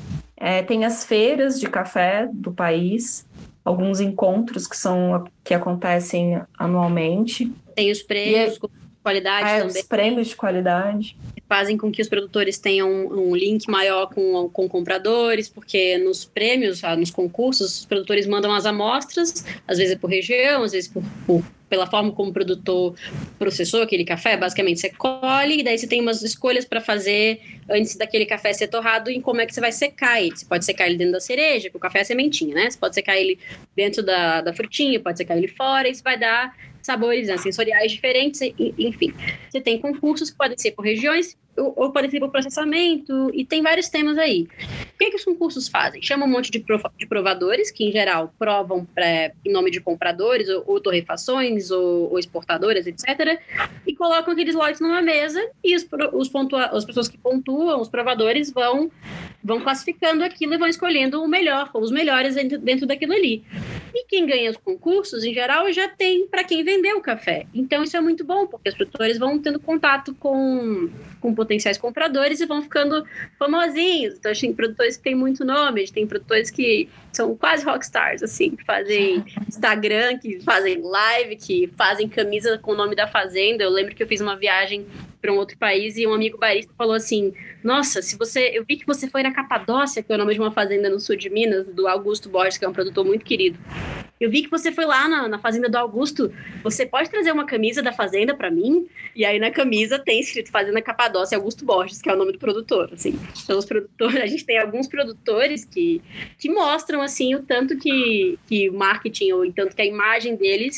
É, tem as feiras de café do país, alguns encontros que, são, que acontecem anualmente. Tem os prêmios de qualidade é, também. Os prêmios de qualidade. Fazem com que os produtores tenham um link maior com, com compradores, porque nos prêmios, nos concursos, os produtores mandam as amostras, às vezes é por região, às vezes por, por, pela forma como o produtor processou aquele café. Basicamente, você colhe e daí você tem umas escolhas para fazer antes daquele café ser torrado em como é que você vai secar ele. Você pode secar ele dentro da cereja, porque o café é sementinha, né? Você pode secar ele dentro da, da frutinha, pode secar ele fora, isso vai dar sabores, né, sensoriais diferentes, enfim. Você tem concursos que podem ser por regiões ou, ou podem ser por processamento, e tem vários temas aí. O que, é que os concursos fazem? Chamam um monte de, prov- de provadores, que em geral provam pra, em nome de compradores, ou, ou torrefações, ou, ou exportadoras, etcétera, e colocam aqueles lotes numa mesa, e os, os pontua- as pessoas que pontuam, os provadores, vão, vão classificando aquilo e vão escolhendo o melhor, ou os melhores dentro, dentro daquilo ali. E quem ganha os concursos, em geral, já tem para quem vender o café. Então, isso é muito bom, porque os produtores vão tendo contato com, com potenciais compradores e vão ficando famosinhos. Então, tem produtores que têm muito nome, tem produtores que são quase rockstars, assim, que fazem Instagram, que fazem live, que fazem camisa com o nome da fazenda. Eu lembro que eu fiz uma viagem para um outro país e um amigo barista falou assim: nossa, se você, eu vi que você foi na Capadócia, que é o nome de uma fazenda no sul de Minas, do Augusto Borges, que é um produtor muito querido. Eu vi que você foi lá na, na fazenda do Augusto, você pode trazer uma camisa da fazenda para mim? E aí na camisa tem escrito Fazenda Capadócia Augusto Borges, que é o nome do produtor, assim. Então os produtores, a gente tem alguns produtores que, que mostram, assim, o tanto que, que o marketing, ou o tanto que a imagem deles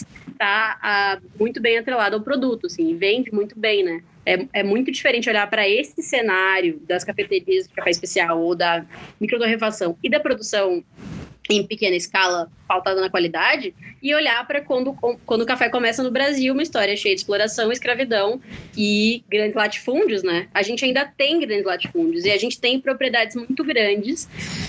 está muito bem atrelada ao produto, assim, vende muito bem, né? É, é muito diferente olhar para esse cenário das cafeterias de café especial ou da microtorrefação e da produção em pequena escala, pautada na qualidade, e olhar para quando, quando o café começa no Brasil, uma história cheia de exploração, escravidão e grandes latifúndios, né? A gente ainda tem grandes latifúndios e a gente tem propriedades muito grandes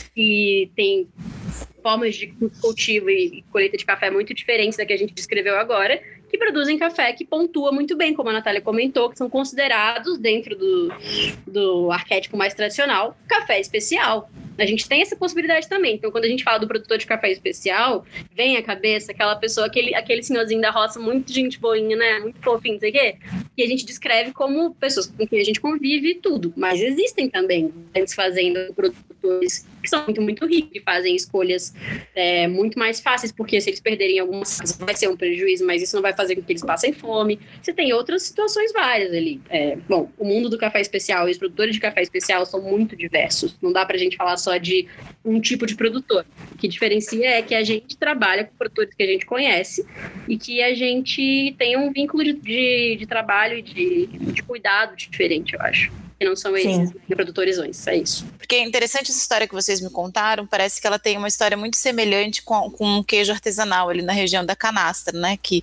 e tem formas de cultivo e colheita de café muito diferentes da que a gente descreveu agora, que produzem café que pontua muito bem, como a Natália comentou, que são considerados, dentro do, do arquétipo mais tradicional, café especial. A gente tem essa possibilidade também. Então, quando a gente fala do produtor de café especial, vem à cabeça aquela pessoa, aquele, aquele senhorzinho da roça, muito gente boinha, né? Muito fofinho, não sei o quê. E a gente descreve como pessoas com quem a gente convive e tudo. Mas existem também grandes fazendas, produtores que são muito, muito ricos, que fazem escolhas é, muito mais fáceis, porque se eles perderem algumas coisas, vai ser um prejuízo, mas isso não vai fazer com que eles passem fome. Você tem outras situações várias ali. É, bom, o mundo do café especial e os produtores de café especial são muito diversos. Não dá pra gente falar só de um tipo de produtor. O que diferencia é que a gente trabalha com produtores que a gente conhece e que a gente tem um vínculo de, de, de trabalho e de, de cuidado diferente, eu acho. Que não são esses produtorizões, é isso. Porque é interessante essa história que vocês me contaram, parece que ela tem uma história muito semelhante com, com um queijo artesanal ali na região da Canastra, né, que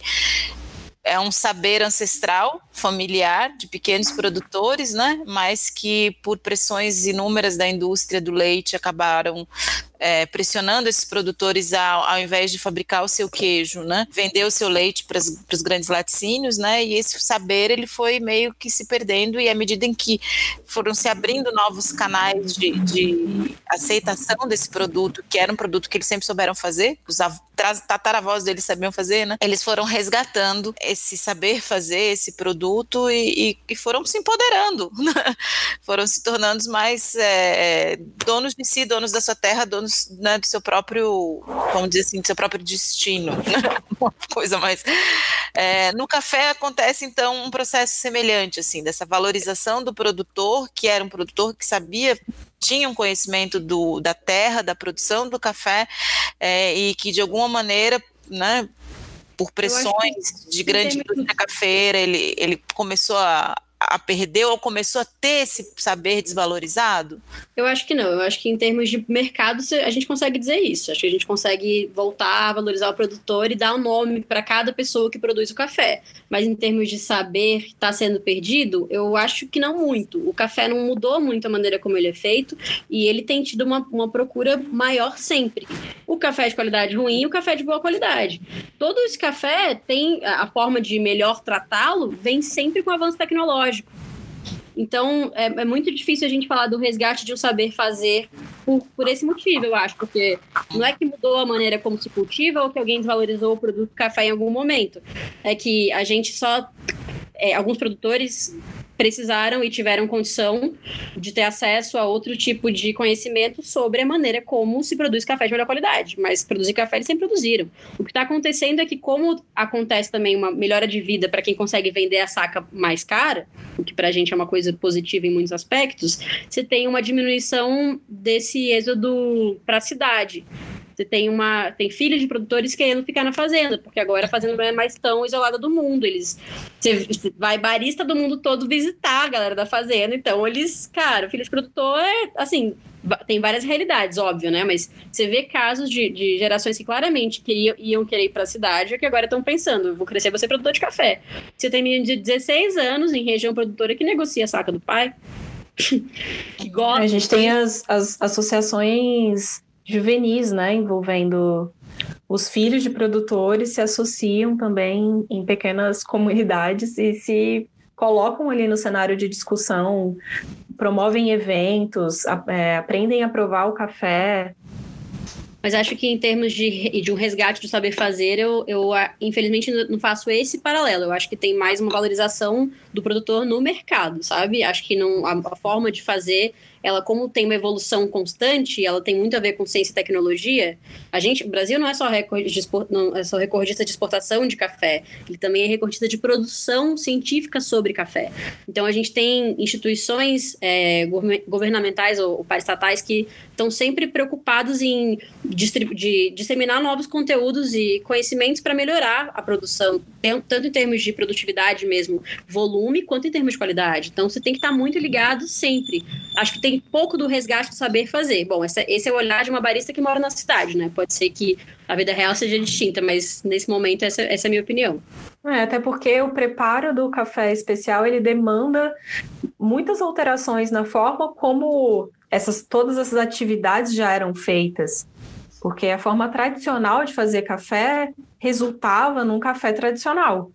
é um saber ancestral, familiar, de pequenos produtores, né, mas que por pressões inúmeras da indústria do leite acabaram é, pressionando esses produtores ao, ao invés de fabricar o seu queijo, né, vender o seu leite para os grandes laticínios, né, e esse saber ele foi meio que se perdendo, e à medida em que foram se abrindo novos canais de, de aceitação desse produto, que era um produto que eles sempre souberam fazer, os tataravós deles sabiam fazer, né, eles foram resgatando esse saber fazer, esse produto e, e, e foram se empoderando, né? Foram se tornando mais é, donos de si, donos da sua terra, donos, né, do seu próprio, vamos dizer assim, do seu próprio destino, né? Uma coisa mais... É, no café acontece então um processo semelhante, assim, dessa valorização do produtor, que era um produtor que sabia, tinha um conhecimento do, da terra, da produção do café, é, e que de alguma maneira, né, por pressões de grande indústria cafeira, ele, ele começou a, a perder ou começou a ter esse saber desvalorizado? Eu acho que não. Eu acho que em termos de mercado a gente consegue dizer isso. Acho que a gente consegue voltar a valorizar o produtor e dar um nome para cada pessoa que produz o café. Mas em termos de saber que está sendo perdido, eu acho que não muito. O café não mudou muito a maneira como ele é feito e ele tem tido uma, uma procura maior sempre. O café de qualidade ruim e o café de boa qualidade. Todo esse café tem a forma de melhor tratá-lo, vem sempre com avanço tecnológico. Então, é, é muito difícil a gente falar do resgate de um saber fazer por, por esse motivo, eu acho, porque não é que mudou a maneira como se cultiva ou que alguém desvalorizou o produto café em algum momento. É que a gente só... É, alguns produtores precisaram e tiveram condição de ter acesso a outro tipo de conhecimento sobre a maneira como se produz café de melhor qualidade, mas produzir café eles sempre produziram. O que está acontecendo é que, como acontece também uma melhora de vida para quem consegue vender a saca mais cara, o que para a gente é uma coisa positiva em muitos aspectos, você tem uma diminuição desse êxodo para a cidade. Você tem, uma, tem filhos de produtores querendo ficar na fazenda, porque agora a fazenda não é mais tão isolada do mundo. Eles, você vai barista do mundo todo visitar a galera da fazenda. Então, eles, cara, filho de produtor é, assim, tem várias realidades, óbvio, né? Mas você vê casos de, de gerações que claramente queriam, iam querer ir para a cidade e que agora estão pensando, eu vou crescer, vou ser produtor de café. Você tem menino de dezesseis anos em região produtora que negocia a saca do pai. Que gosta. A gente tem as, as associações juvenis, né, envolvendo os filhos de produtores, se associam também em pequenas comunidades e se colocam ali no cenário de discussão, promovem eventos, é, aprendem a provar o café. Mas acho que em termos de, de um resgate do saber fazer, eu, eu infelizmente não faço esse paralelo. Eu acho que tem mais uma valorização do produtor no mercado, sabe? Acho que não, a, a forma de fazer, ela como tem uma evolução constante, ela tem muito a ver com ciência e tecnologia. A gente, o Brasil não é só recorde de export, não é só recordista de exportação de café, ele também é recordista de produção científica sobre café. Então a gente tem instituições é, governamentais ou, ou paraestatais que estão sempre preocupados em distribu- de disseminar novos conteúdos e conhecimentos para melhorar a produção, tanto em termos de produtividade mesmo, volume, quanto em termos de qualidade. Então você tem que estar muito ligado sempre. Acho que tem pouco do resgate do saber fazer. Bom, essa, esse é o olhar de uma barista que mora na cidade, né? Pode ser que a vida real seja distinta, mas nesse momento essa, essa é a minha opinião. É, até porque o preparo do café especial, ele demanda muitas alterações na forma como essas, todas essas atividades já eram feitas. Porque a forma tradicional de fazer café resultava num café tradicional.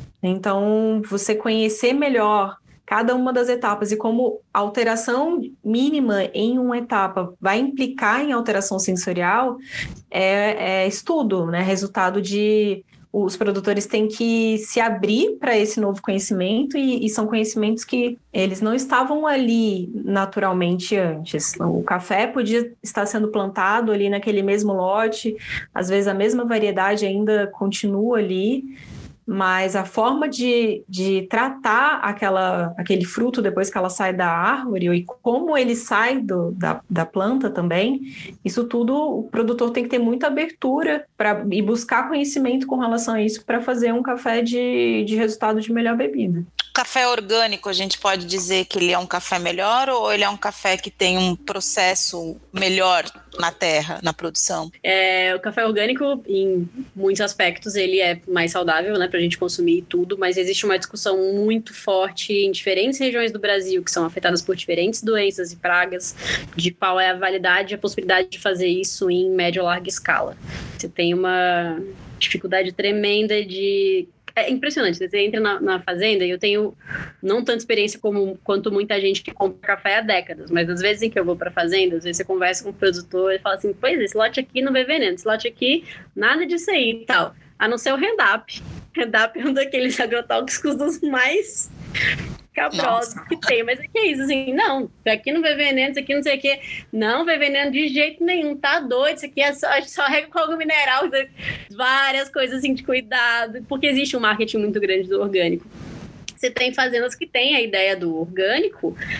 Então, você conhecer melhor cada uma das etapas e como a alteração mínima em uma etapa vai implicar em alteração sensorial é, é estudo, né? Resultado de... Os produtores têm que se abrir para esse novo conhecimento e, e são conhecimentos que eles não estavam ali naturalmente antes. O café podia estar sendo plantado ali naquele mesmo lote, às vezes a mesma variedade ainda continua ali, mas a forma de, de tratar aquela, aquele fruto depois que ela sai da árvore e como ele sai do, da, da planta também, isso tudo o produtor tem que ter muita abertura pra, e buscar conhecimento com relação a isso para fazer um café de, de resultado de melhor bebida. Café orgânico, a gente pode dizer que ele é um café melhor ou ele é um café que tem um processo melhor na terra, na produção? É, o café orgânico, em muitos aspectos, ele é mais saudável, né, pra gente consumir tudo, mas existe uma discussão muito forte em diferentes regiões do Brasil que são afetadas por diferentes doenças e pragas, de qual é a validade e a possibilidade de fazer isso em média ou larga escala. Você tem uma dificuldade tremenda de... É impressionante, você entra na, na fazenda e eu tenho não tanta experiência como, quanto muita gente que compra café há décadas, mas às vezes em que eu vou para fazenda, às vezes você conversa com o produtor e fala assim, pois esse lote aqui não vê veneno, esse lote aqui nada disso aí e tal, a não ser o Rendap. Rendap é um daqueles agrotóxicos dos mais cabrosos que tem, mas é que é isso, assim, não, isso aqui não vê veneno, isso aqui não sei o que, não vê veneno de jeito nenhum, tá doido, isso aqui é só, a gente só rega com algum mineral, várias coisas assim de cuidado, porque existe um marketing muito grande do orgânico. Você tem fazendas que tem a ideia do orgânico, cara,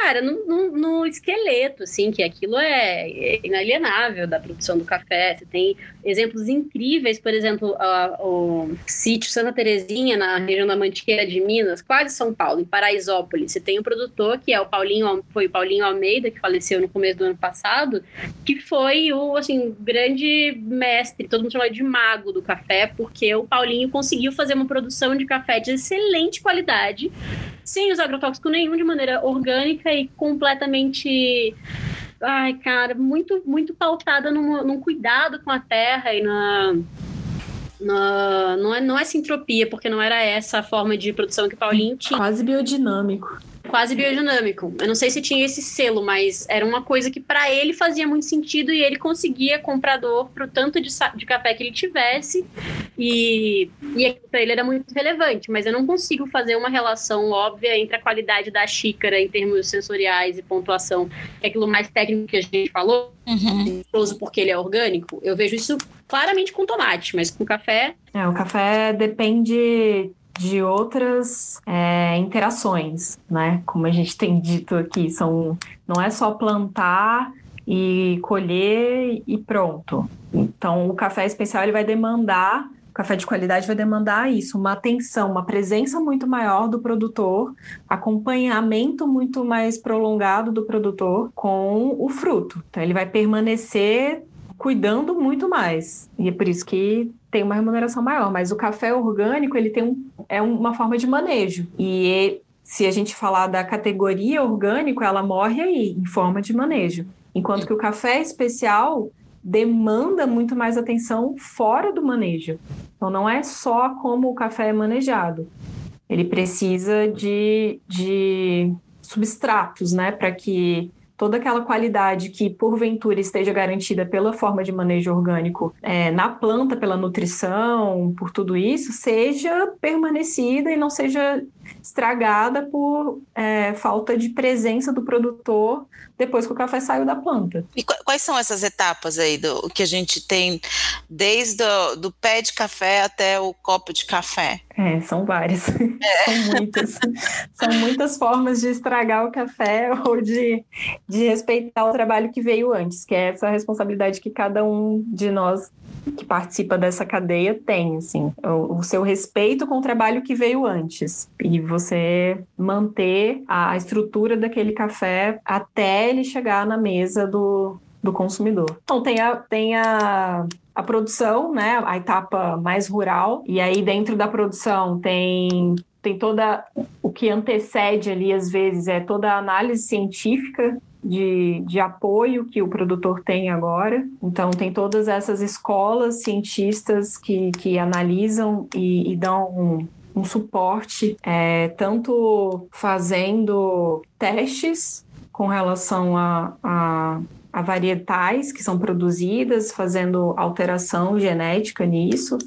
cara, no, no, no esqueleto, assim, que aquilo é inalienável da produção do café. Você tem exemplos incríveis, por exemplo, a, o sítio Santa Terezinha, na região da Mantiqueira de Minas, quase São Paulo, em Paraisópolis. Você tem um produtor que é o Paulinho, foi o Paulinho Almeida, que faleceu no começo do ano passado, que foi o, assim, grande mestre, todo mundo chama de mago do café, porque o Paulinho conseguiu fazer uma produção de café de excelente qualidade, sem usar agrotóxico nenhum, de maneira orgânica e completamente, ai, cara, muito, muito pautada num, num cuidado com a terra e na... na não, é, não é sintropia, porque não era essa a forma de produção que o Paulinho tinha. Quase biodinâmico. Quase biodinâmico. Eu não sei se tinha esse selo, mas era uma coisa que para ele fazia muito sentido e ele conseguia comprador pro tanto de, de café que ele tivesse e, e para ele era muito relevante, mas eu não consigo fazer uma relação óbvia entre a qualidade da xícara em termos sensoriais e pontuação, que é aquilo mais técnico que a gente falou, Uhum. porque ele é orgânico. Eu vejo isso claramente com tomate, mas com café... É, o café depende de outras é, interações, né? Como a gente tem dito aqui, são, não é só plantar e colher e pronto. Então, o café especial ele vai demandar, o café de qualidade vai demandar isso, uma atenção, uma presença muito maior do produtor, acompanhamento muito mais prolongado do produtor com o fruto. Então, ele vai permanecer cuidando muito mais. E é por isso que tem uma remuneração maior. Mas o café orgânico, ele tem um, é uma forma de manejo. E se a gente falar da categoria orgânico, ela morre aí, em forma de manejo. Enquanto que o café especial demanda muito mais atenção fora do manejo. Então, não é só como o café é manejado. Ele precisa de, de substratos, né, para que toda aquela qualidade que, porventura, esteja garantida pela forma de manejo orgânico é, na planta, pela nutrição, por tudo isso, seja permanecida e não seja estragada por é, falta de presença do produtor depois que o café saiu da planta. E quais são essas etapas aí do que a gente tem desde o do pé de café até o copo de café? É, são várias. É. São muitas. São muitas formas de estragar o café ou de, de respeitar o trabalho que veio antes, que é essa responsabilidade que cada um de nós que participa dessa cadeia tem, assim, o, o seu respeito com o trabalho que veio antes e você manter a estrutura daquele café até ele chegar na mesa do, do consumidor. Então, tem a, tem a, a produção, né, a etapa mais rural, e aí dentro da produção tem... tem toda o que antecede ali, às vezes, é toda a análise científica de, de apoio que o produtor tem agora. Então, tem todas essas escolas cientistas que, que analisam e, e dão um, um suporte, é, tanto fazendo testes com relação a, a a varietais que são produzidas, fazendo alteração genética nisso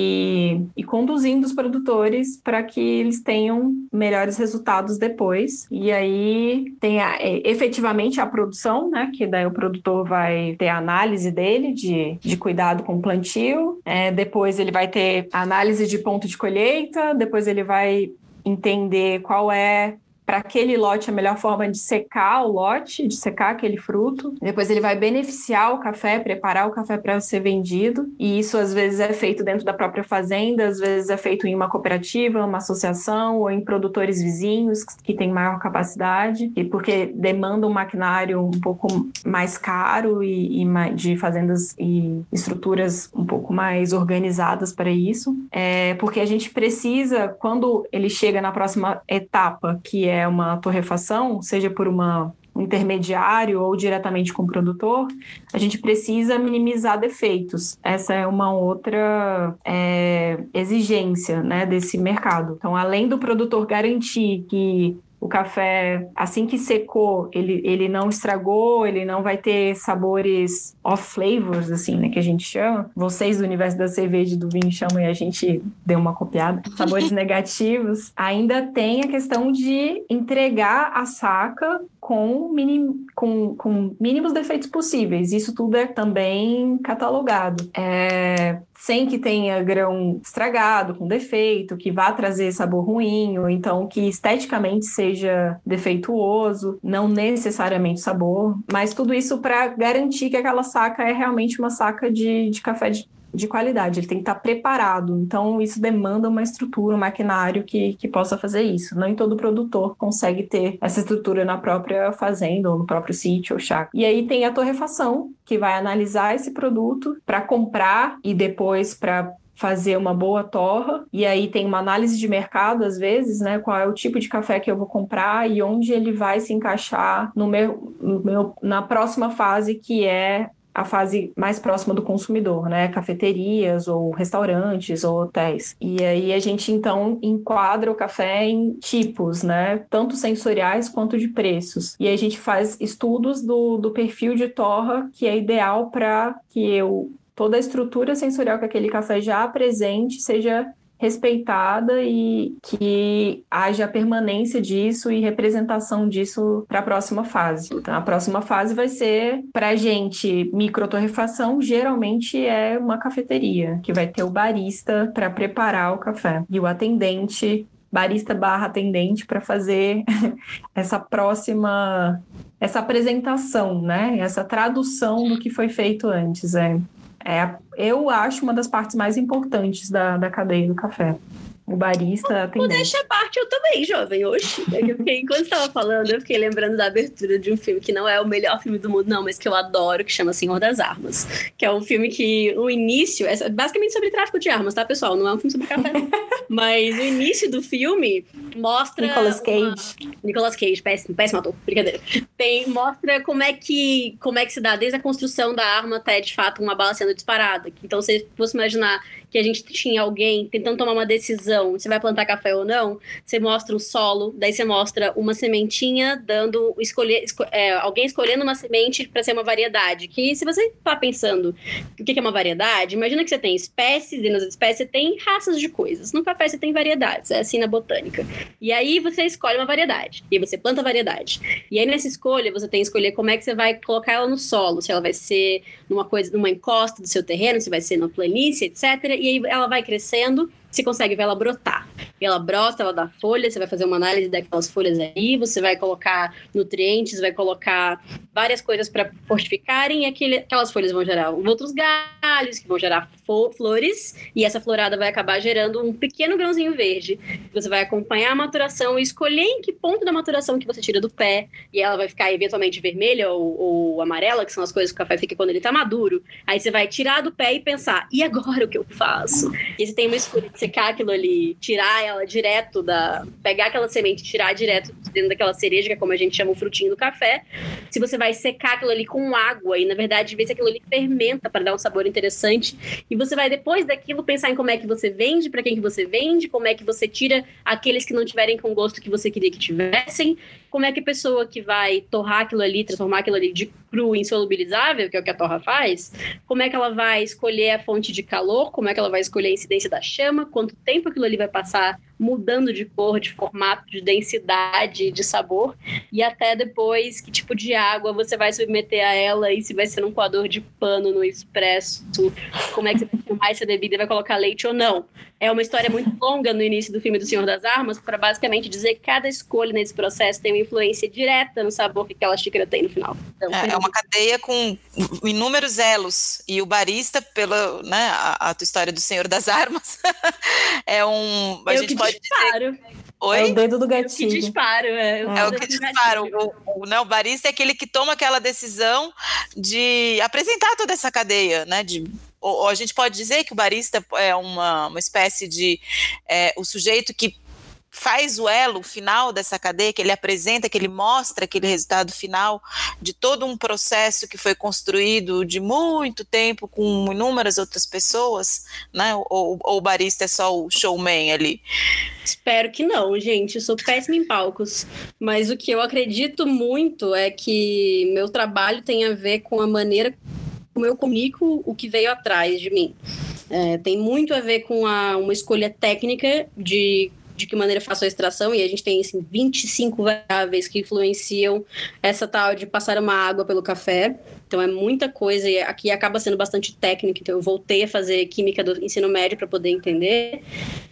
e, e conduzindo os produtores para que eles tenham melhores resultados depois. E aí tem a, efetivamente a produção, né, que daí o produtor vai ter a análise dele de, de cuidado com o plantio, é, depois ele vai ter a análise de ponto de colheita, depois ele vai entender qual é para aquele lote a melhor forma de secar o lote, de secar aquele fruto. Depois ele vai beneficiar o café, preparar o café para ser vendido. E isso às vezes é feito dentro da própria fazenda, às vezes é feito em uma cooperativa, uma associação ou em produtores vizinhos que têm maior capacidade, e porque demanda um maquinário um pouco mais caro e, e de fazendas e estruturas um pouco mais organizadas para isso. É porque a gente precisa, quando ele chega na próxima etapa, que é uma torrefação, seja por uma, um intermediário ou diretamente com o produtor, a gente precisa minimizar defeitos. Essa é uma outra é, exigência, né, desse mercado. Então, além do produtor garantir que o café, assim que secou, ele, ele não estragou, ele não vai ter sabores off flavors, assim, né, que a gente chama. Vocês do universo da cerveja e do vinho chamam e a gente deu uma copiada. Sabores negativos. Ainda tem a questão de entregar a saca com, minim, com, com mínimos defeitos possíveis. Isso tudo é também catalogado. É... sem que tenha grão estragado, com defeito, que vá trazer sabor ruim, ou então que esteticamente seja seja defeituoso, não necessariamente sabor, mas tudo isso para garantir que aquela saca é realmente uma saca de, de café de de qualidade, ele tem que estar preparado. Então, isso demanda uma estrutura, um maquinário que, que possa fazer isso. Não em todo produtor consegue ter essa estrutura na própria fazenda, ou no próprio sítio ou chácara. E aí tem a torrefação, que vai analisar esse produto para comprar e depois para fazer uma boa torra, e aí tem uma análise de mercado, às vezes, né, qual é o tipo de café que eu vou comprar e onde ele vai se encaixar no meu, no meu, na próxima fase, que é a fase mais próxima do consumidor, né? Cafeterias ou restaurantes ou hotéis. E aí a gente, então, enquadra o café em tipos, né? Tanto sensoriais quanto de preços. E aí a gente faz estudos do, do perfil de torra que é ideal para que eu, toda a estrutura sensorial que aquele café já apresente seja respeitada e que haja permanência disso e representação disso para a próxima fase. Então, a próxima fase vai ser, para a gente, microtorrefação, geralmente é uma cafeteria, que vai ter o barista para preparar o café e o atendente, barista barra atendente, para fazer essa próxima, essa apresentação, né? Essa tradução do que foi feito antes, é. É, eu acho uma das partes mais importantes da, da cadeia do café. O barista tem. Modéstia à parte, eu também, jovem. Oxi. Eu fiquei, enquanto você estava falando, eu fiquei lembrando da abertura de um filme que não é o melhor filme do mundo, não, mas que eu adoro, que chama Senhor das Armas. Que é um filme que o início é basicamente sobre tráfico de armas, tá, pessoal? Não é um filme sobre café, não. Mas o início do filme mostra. Nicolas Cage. Uma... Nicolas Cage, péssimo, péssimo ator, brincadeira. Tem, mostra como é, que, como é que se dá desde a construção da arma até, de fato, uma bala sendo disparada. Então, se você fosse imaginar que a gente tinha alguém tentando tomar uma decisão, você vai plantar café ou não, você mostra o solo, daí você mostra uma sementinha dando, escolher, esco, é, alguém escolhendo uma semente para ser uma variedade, que se você tá pensando o que é uma variedade, imagina que você tem espécies, e nas espécies você tem raças de coisas, no café você tem variedades, é assim na botânica, e aí você escolhe uma variedade, e aí você planta a variedade, e aí nessa escolha você tem que escolher como é que você vai colocar ela no solo, se ela vai ser numa coisa, numa encosta do seu terreno, se vai ser na planície, etcétera, e aí ela vai crescendo, você consegue ver ela brotar. E ela brota, ela dá folha, você vai fazer uma análise daquelas folhas aí, você vai colocar nutrientes, vai colocar várias coisas para fortificarem, e aquele, aquelas folhas vão gerar outros galhos, que vão gerar flores, e essa florada vai acabar gerando um pequeno grãozinho verde. Você vai acompanhar a maturação e escolher em que ponto da maturação que você tira do pé, e ela vai ficar eventualmente vermelha ou, ou amarela, que são as coisas que o café fica quando ele tá maduro. Aí você vai tirar do pé e pensar, e agora o que eu faço? E você tem uma escolha de secar aquilo ali, tirar ela direto da... pegar aquela semente e tirar direto dentro daquela cereja, que é como a gente chama o frutinho do café. Se você vai secar aquilo ali com água e, na verdade, ver se aquilo ali fermenta para dar um sabor interessante. E você vai, depois daquilo, pensar em como é que você vende, para quem que você vende, como é que você tira aqueles que não tiverem com o gosto que você queria que tivessem, como é que a pessoa que vai torrar aquilo ali, transformar aquilo ali de cru em solubilizável, que é o que a torra faz, como é que ela vai escolher a fonte de calor, como é que ela vai escolher a incidência da chama, quanto tempo aquilo ali vai passar mudando de cor, de formato, de densidade, de sabor, e até depois que tipo de água você vai submeter a ela, e se vai ser num coador de pano, no expresso, como é que você vai filmar essa bebida e vai colocar leite ou não. É uma história muito longa no início do filme do Senhor das Armas, para basicamente dizer que cada escolha nesse processo tem uma influência direta no sabor que aquela xícara tem no final. Então, é, é uma cadeia com inúmeros elos, e o barista, pela, né, a, a tua história do Senhor das Armas, é um... A Eu gente que pode disparo. dizer... Oi? É o dedo do gatilho. Que disparo, é. É o que dispara. O, o, né, o barista é aquele que toma aquela decisão de apresentar toda essa cadeia, né? De, ou, ou a gente pode dizer que o barista é uma, uma espécie de... É, o sujeito que faz o elo final dessa cadeia, que ele apresenta, que ele mostra aquele resultado final de todo um processo que foi construído de muito tempo com inúmeras outras pessoas, né? Ou, ou o barista é só o showman ali? Espero que não, gente. Eu sou péssima em palcos. Mas o que eu acredito muito é que meu trabalho tem a ver com a maneira como eu comunico o que veio atrás de mim. É, tem muito a ver com a, uma escolha técnica de de que maneira eu faço a extração, e a gente tem assim, vinte e cinco variáveis que influenciam essa tal de passar uma água pelo café. Então é muita coisa, e aqui acaba sendo bastante técnica, então eu voltei a fazer química do ensino médio para poder entender.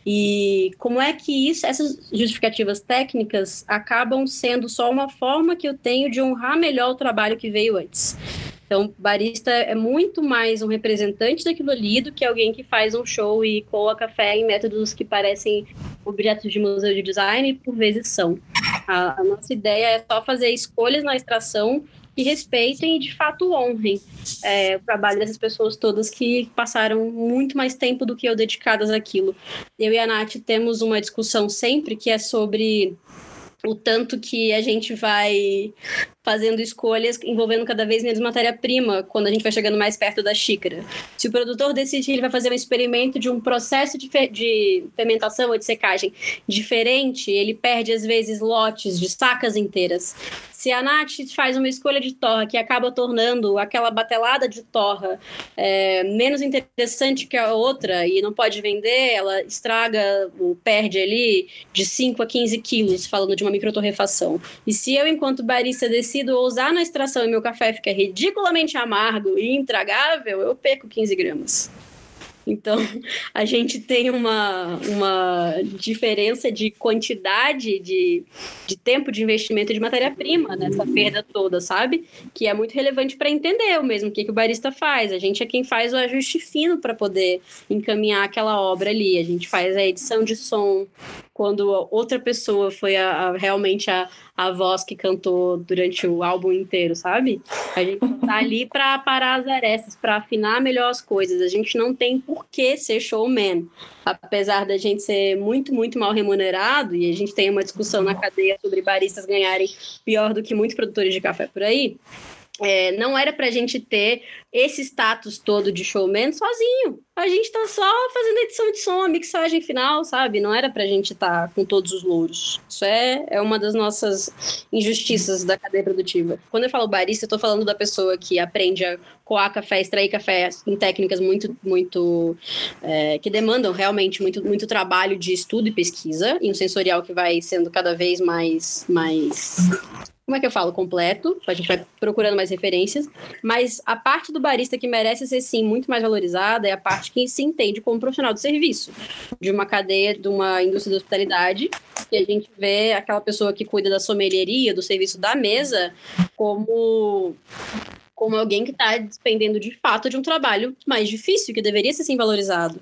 E como é que isso, essas justificativas técnicas acabam sendo só uma forma que eu tenho de honrar melhor o trabalho que veio antes. Então, barista é muito mais um representante daquilo ali do que alguém que faz um show e coa café em métodos que parecem objetos de museu de design, e por vezes são. A, a nossa ideia é só fazer escolhas na extração que respeitem e, de fato, honrem é, o trabalho dessas pessoas todas que passaram muito mais tempo do que eu dedicadas àquilo. Eu e a Nath temos uma discussão sempre que é sobre o tanto que a gente vai fazendo escolhas envolvendo cada vez menos matéria-prima quando a gente vai chegando mais perto da xícara. Se o produtor decide que ele vai fazer um experimento de um processo de, fe- de fermentação ou de secagem diferente, ele perde, às vezes, lotes de sacas inteiras. Se a Nath faz uma escolha de torra que acaba tornando aquela batelada de torra é, menos interessante que a outra e não pode vender, ela estraga, perde ali de cinco a quinze quilos, falando de uma microtorrefação. E se eu, enquanto barista, decido ousar na extração e meu café fica ridiculamente amargo e intragável, eu perco quinze gramas. Então, a gente tem uma, uma diferença de quantidade, de, de tempo de investimento de matéria-prima nessa perda toda, sabe? Que é muito relevante para entender o mesmo o que, que o barista faz. A gente é quem faz o ajuste fino para poder encaminhar aquela obra ali. A gente faz a edição de som, quando outra pessoa foi a, a, realmente a, a voz que cantou durante o álbum inteiro, sabe? A gente tá ali para parar as arestas, para afinar melhor as coisas. A gente não tem por que ser showman. Apesar da gente ser muito, muito mal remunerado, e a gente tem uma discussão na cadeia sobre baristas ganharem pior do que muitos produtores de café por aí, é, não era pra gente ter esse status todo de showman sozinho. A gente tá só fazendo edição de som, a mixagem final, sabe? Não era pra gente estar tá com todos os louros. Isso é, é uma das nossas injustiças da cadeia produtiva. Quando eu falo barista, eu tô falando da pessoa que aprende a coar café, extrair café em técnicas muito, muito é, que demandam realmente muito, muito trabalho de estudo e pesquisa, e um sensorial que vai sendo cada vez mais... mais como é que eu falo? Completo. A gente vai procurando mais referências. Mas a parte do barista que merece ser, sim, muito mais valorizada é a parte que se entende como profissional de serviço. De uma cadeia, de uma indústria de hospitalidade, que a gente vê aquela pessoa que cuida da sommelieria, do serviço da mesa, como... como alguém que está despendendo de fato de um trabalho mais difícil, que deveria ser sim valorizado.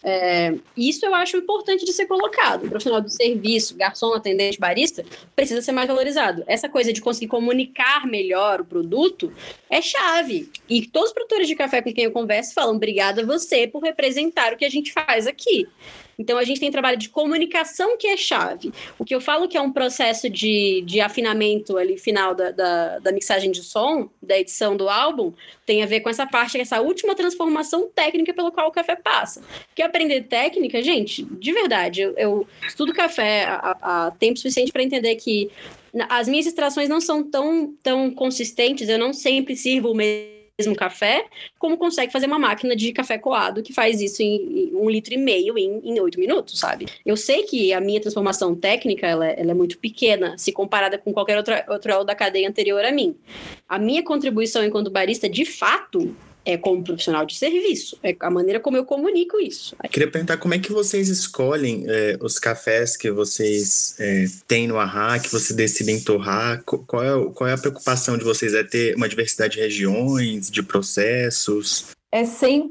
É, isso eu acho importante de ser colocado. O profissional do serviço, garçom, atendente, barista, precisa ser mais valorizado. Essa coisa de conseguir comunicar melhor o produto é chave. E todos os produtores de café com quem eu converso falam: obrigada a você por representar o que a gente faz aqui. Então, a gente tem trabalho de comunicação que é chave. O que eu falo que é um processo de, de afinamento ali, final da, da, da mixagem de som, da edição do álbum, tem a ver com essa parte, essa última transformação técnica pelo qual o café passa. Porque aprender técnica, gente, de verdade, eu, eu estudo café há, há tempo suficiente para entender que as minhas extrações não são tão, tão consistentes, eu não sempre sirvo o mesmo mesmo café, como consegue fazer uma máquina de café coado que faz isso em, em um litro e meio em, em oito minutos, sabe? Eu sei que a minha transformação técnica, ela, ela é muito pequena, se comparada com qualquer outra, outro da cadeia anterior a mim. A minha contribuição enquanto barista, de fato, é como profissional de serviço, é a maneira como eu comunico isso. Queria perguntar como é que vocês escolhem é, os cafés que vocês é, têm no Arra, que vocês decidem torrar, qual é, qual é a preocupação de vocês? É ter uma diversidade de regiões, de processos? É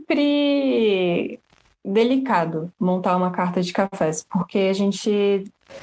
sempre delicado montar uma carta de cafés, porque a gente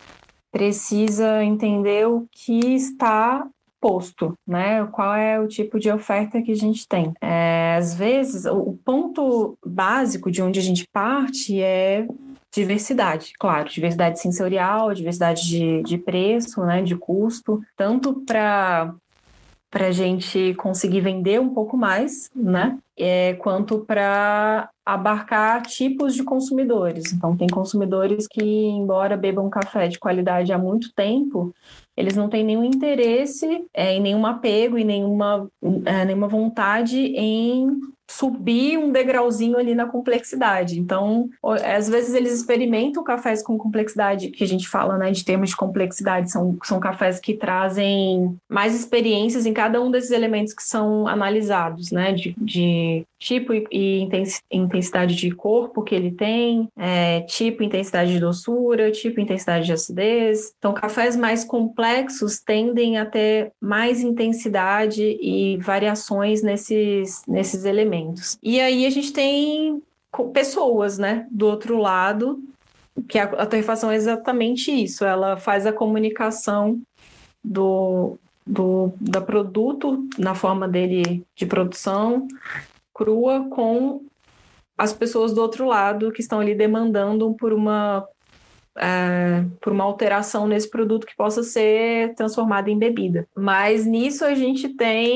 precisa entender o que está posto, né? Qual é o tipo de oferta que a gente tem. É, às vezes, o ponto básico de onde a gente parte é diversidade, claro, diversidade sensorial, diversidade de, de preço, né, de custo, tanto para para a gente conseguir vender um pouco mais, né? É, quanto para abarcar tipos de consumidores. Então, tem consumidores que, embora bebam café de qualidade há muito tempo, eles não têm nenhum interesse, é, em nenhum apego e nenhuma, é, nenhuma vontade em subir um degrauzinho ali na complexidade. Então, às vezes eles experimentam cafés com complexidade, que a gente fala, né, de termos de complexidade, são, são cafés que trazem mais experiências em cada um desses elementos que são analisados, né, de, de tipo e intensidade de corpo que ele tem, é, tipo e intensidade de doçura, tipo e intensidade de acidez. Então, cafés mais complexos tendem a ter mais intensidade e variações nesses, nesses elementos. E aí a gente tem pessoas, né, do outro lado, que a, a torrefação é exatamente isso, ela faz a comunicação do, do da produto na forma dele de produção crua com as pessoas do outro lado que estão ali demandando por uma, é, por uma alteração nesse produto que possa ser transformado em bebida. Mas nisso a gente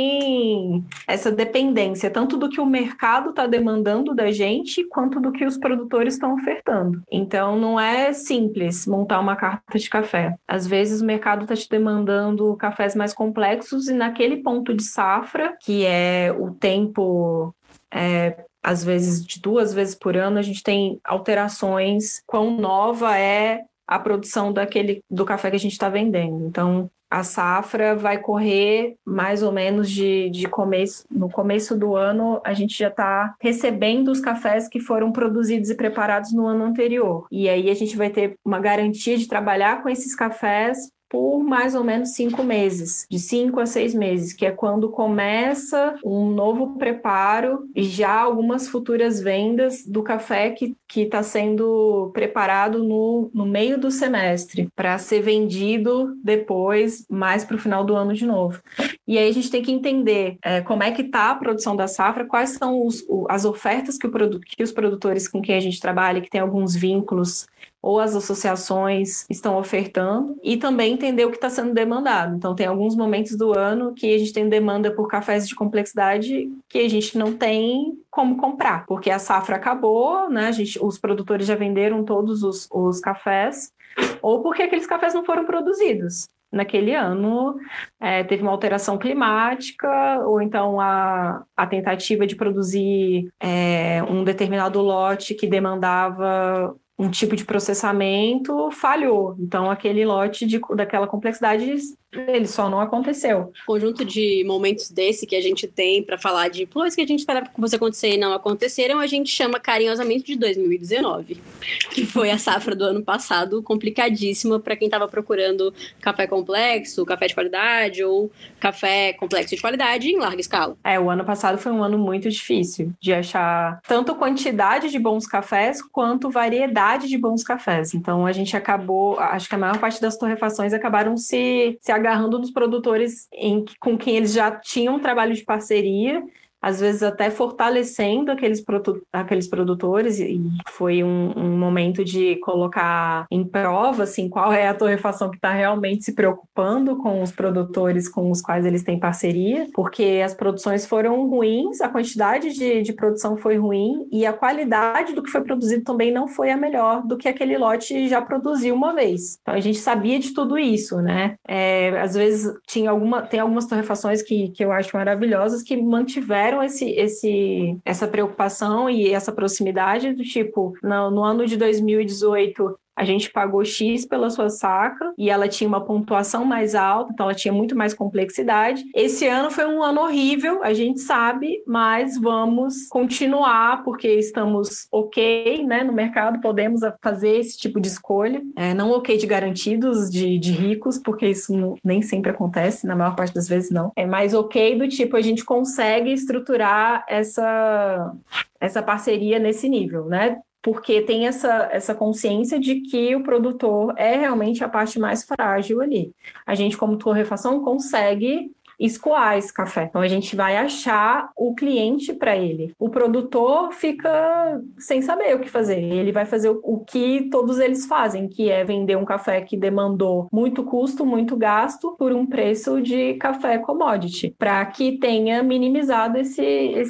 tem essa dependência, tanto do que o mercado está demandando da gente, quanto do que os produtores estão ofertando. Então não é simples montar uma carta de café. Às vezes o mercado está te demandando cafés mais complexos e naquele ponto de safra, que é o tempo... É, às vezes de duas vezes por ano, a gente tem alterações, quão nova é a produção daquele, do café que a gente está vendendo. Então, a safra vai correr mais ou menos de, de começo, no começo do ano, a gente já está recebendo os cafés que foram produzidos e preparados no ano anterior. E aí a gente vai ter uma garantia de trabalhar com esses cafés por mais ou menos cinco meses, de cinco a seis meses, que é quando começa um novo preparo e já algumas futuras vendas do café que que está sendo preparado no, no meio do semestre para ser vendido depois, mais para o final do ano de novo. E aí a gente tem que entender é, como é que está a produção da safra, quais são os, o, as ofertas que, o produ- que os produtores com quem a gente trabalha, que tem alguns vínculos, ou as associações estão ofertando, e também entender o que está sendo demandado. Então, tem alguns momentos do ano que a gente tem demanda por cafés de complexidade que a gente não tem como comprar, porque a safra acabou, né? A gente, os produtores já venderam todos os, os cafés, ou porque aqueles cafés não foram produzidos. Naquele ano, é, teve uma alteração climática, ou então a, a tentativa de produzir é, um determinado lote que demandava um tipo de processamento falhou. Então, aquele lote de, daquela complexidade, ele só não aconteceu. O conjunto de momentos desse que a gente tem para falar de coisas que a gente esperava que fosse acontecer e não aconteceram, a gente chama carinhosamente de dois mil e dezenove, que foi a safra do ano passado, complicadíssima para quem estava procurando café complexo, café de qualidade ou café complexo de qualidade em larga escala. É, o ano passado foi um ano muito difícil de achar tanto quantidade de bons cafés quanto variedade de bons cafés. Então, a gente acabou, acho que a maior parte das torrefações acabaram se, se agarrando nos produtores em, com quem eles já tinham um trabalho de parceria, às vezes até fortalecendo aqueles, produ- aqueles produtores, e foi um, um momento de colocar em prova assim, qual é a torrefação que está realmente se preocupando com os produtores com os quais eles têm parceria, porque as produções foram ruins, a quantidade de, de produção foi ruim e a qualidade do que foi produzido também não foi a melhor do que aquele lote já produziu uma vez. Então a gente sabia de tudo isso, né? É, às vezes tinha alguma, tem algumas torrefações que, que eu acho maravilhosas que mantiveram Esse, esse, essa preocupação e essa proximidade do tipo, no, no ano de dois mil e dezoito a gente pagou X pela sua sacra e ela tinha uma pontuação mais alta, então ela tinha muito mais complexidade. Esse ano foi um ano horrível, a gente sabe, mas vamos continuar porque estamos ok, né, no mercado, podemos fazer esse tipo de escolha. É, não ok de garantidos, de, de ricos, porque isso não, nem sempre acontece, na maior parte das vezes não. É mais ok do tipo, a gente consegue estruturar essa, essa parceria nesse nível, né? Porque tem essa, essa consciência de que o produtor é realmente a parte mais frágil ali. A gente, como torrefação, consegue escoar esse café. Então, a gente vai achar o cliente para ele. O produtor fica sem saber o que fazer. Ele vai fazer o, o que todos eles fazem, que é vender um café que demandou muito custo, muito gasto, por um preço de café commodity, para que tenha minimizado esse,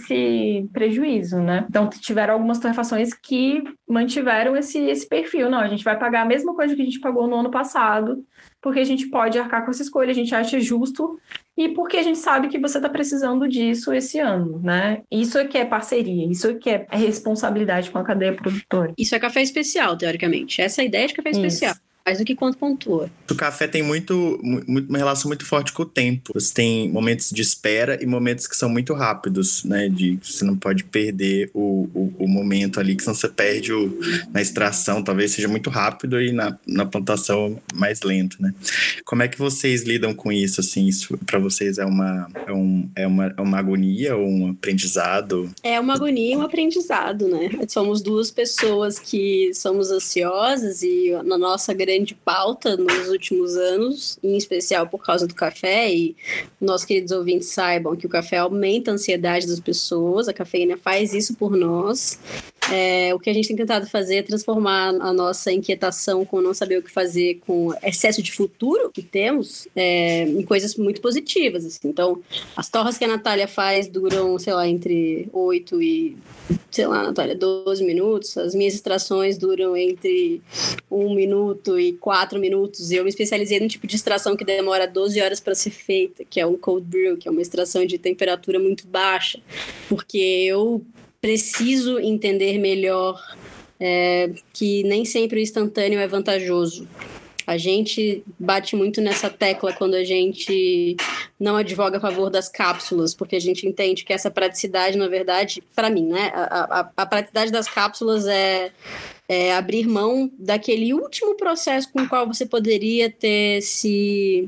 esse prejuízo, né? Então, tiveram algumas torrefações que mantiveram esse, esse perfil. Não, a gente vai pagar a mesma coisa que a gente pagou no ano passado, porque a gente pode arcar com essa escolha, a gente acha justo e porque a gente sabe que você está precisando disso esse ano, né? Isso é que é parceria, isso é que é responsabilidade com a cadeia produtora. Isso é café especial, teoricamente. Essa é a ideia de café Isso. especial. Mais do que quanto pontua. O café tem muito, muito, uma relação muito forte com o tempo. Você tem momentos de espera e momentos que são muito rápidos, né? De, você não pode perder o, o, o momento ali, que senão você perde o, na extração, talvez seja muito rápido e na, na plantação mais lento, né? Como é que vocês lidam com isso, assim? Isso para vocês é uma, é, um, é, uma, é uma agonia ou um aprendizado? É uma agonia e um aprendizado, né? Somos duas pessoas que somos ansiosas e na nossa grande de pauta nos últimos anos, em especial por causa do café, e nossos queridos ouvintes saibam que o café aumenta a ansiedade das pessoas, a cafeína faz isso por nós. É, o que a gente tem tentado fazer é transformar a nossa inquietação com não saber o que fazer, com excesso de futuro que temos, é, em coisas muito positivas. Assim. Então, as torras que a Natália faz duram, sei lá, entre oito e, sei lá, Natália, doze minutos. As minhas extrações duram entre um minuto e quatro minutos. Eu me especializei num tipo de extração que demora doze horas para ser feita, que é um cold brew, que é uma extração de temperatura muito baixa, porque eu preciso entender melhor é, que nem sempre o instantâneo é vantajoso. A gente bate muito nessa tecla quando a gente não advoga a favor das cápsulas, porque a gente entende que essa praticidade, na verdade, para mim, né, a, a, a praticidade das cápsulas é, é abrir mão daquele último processo com o qual você poderia ter se...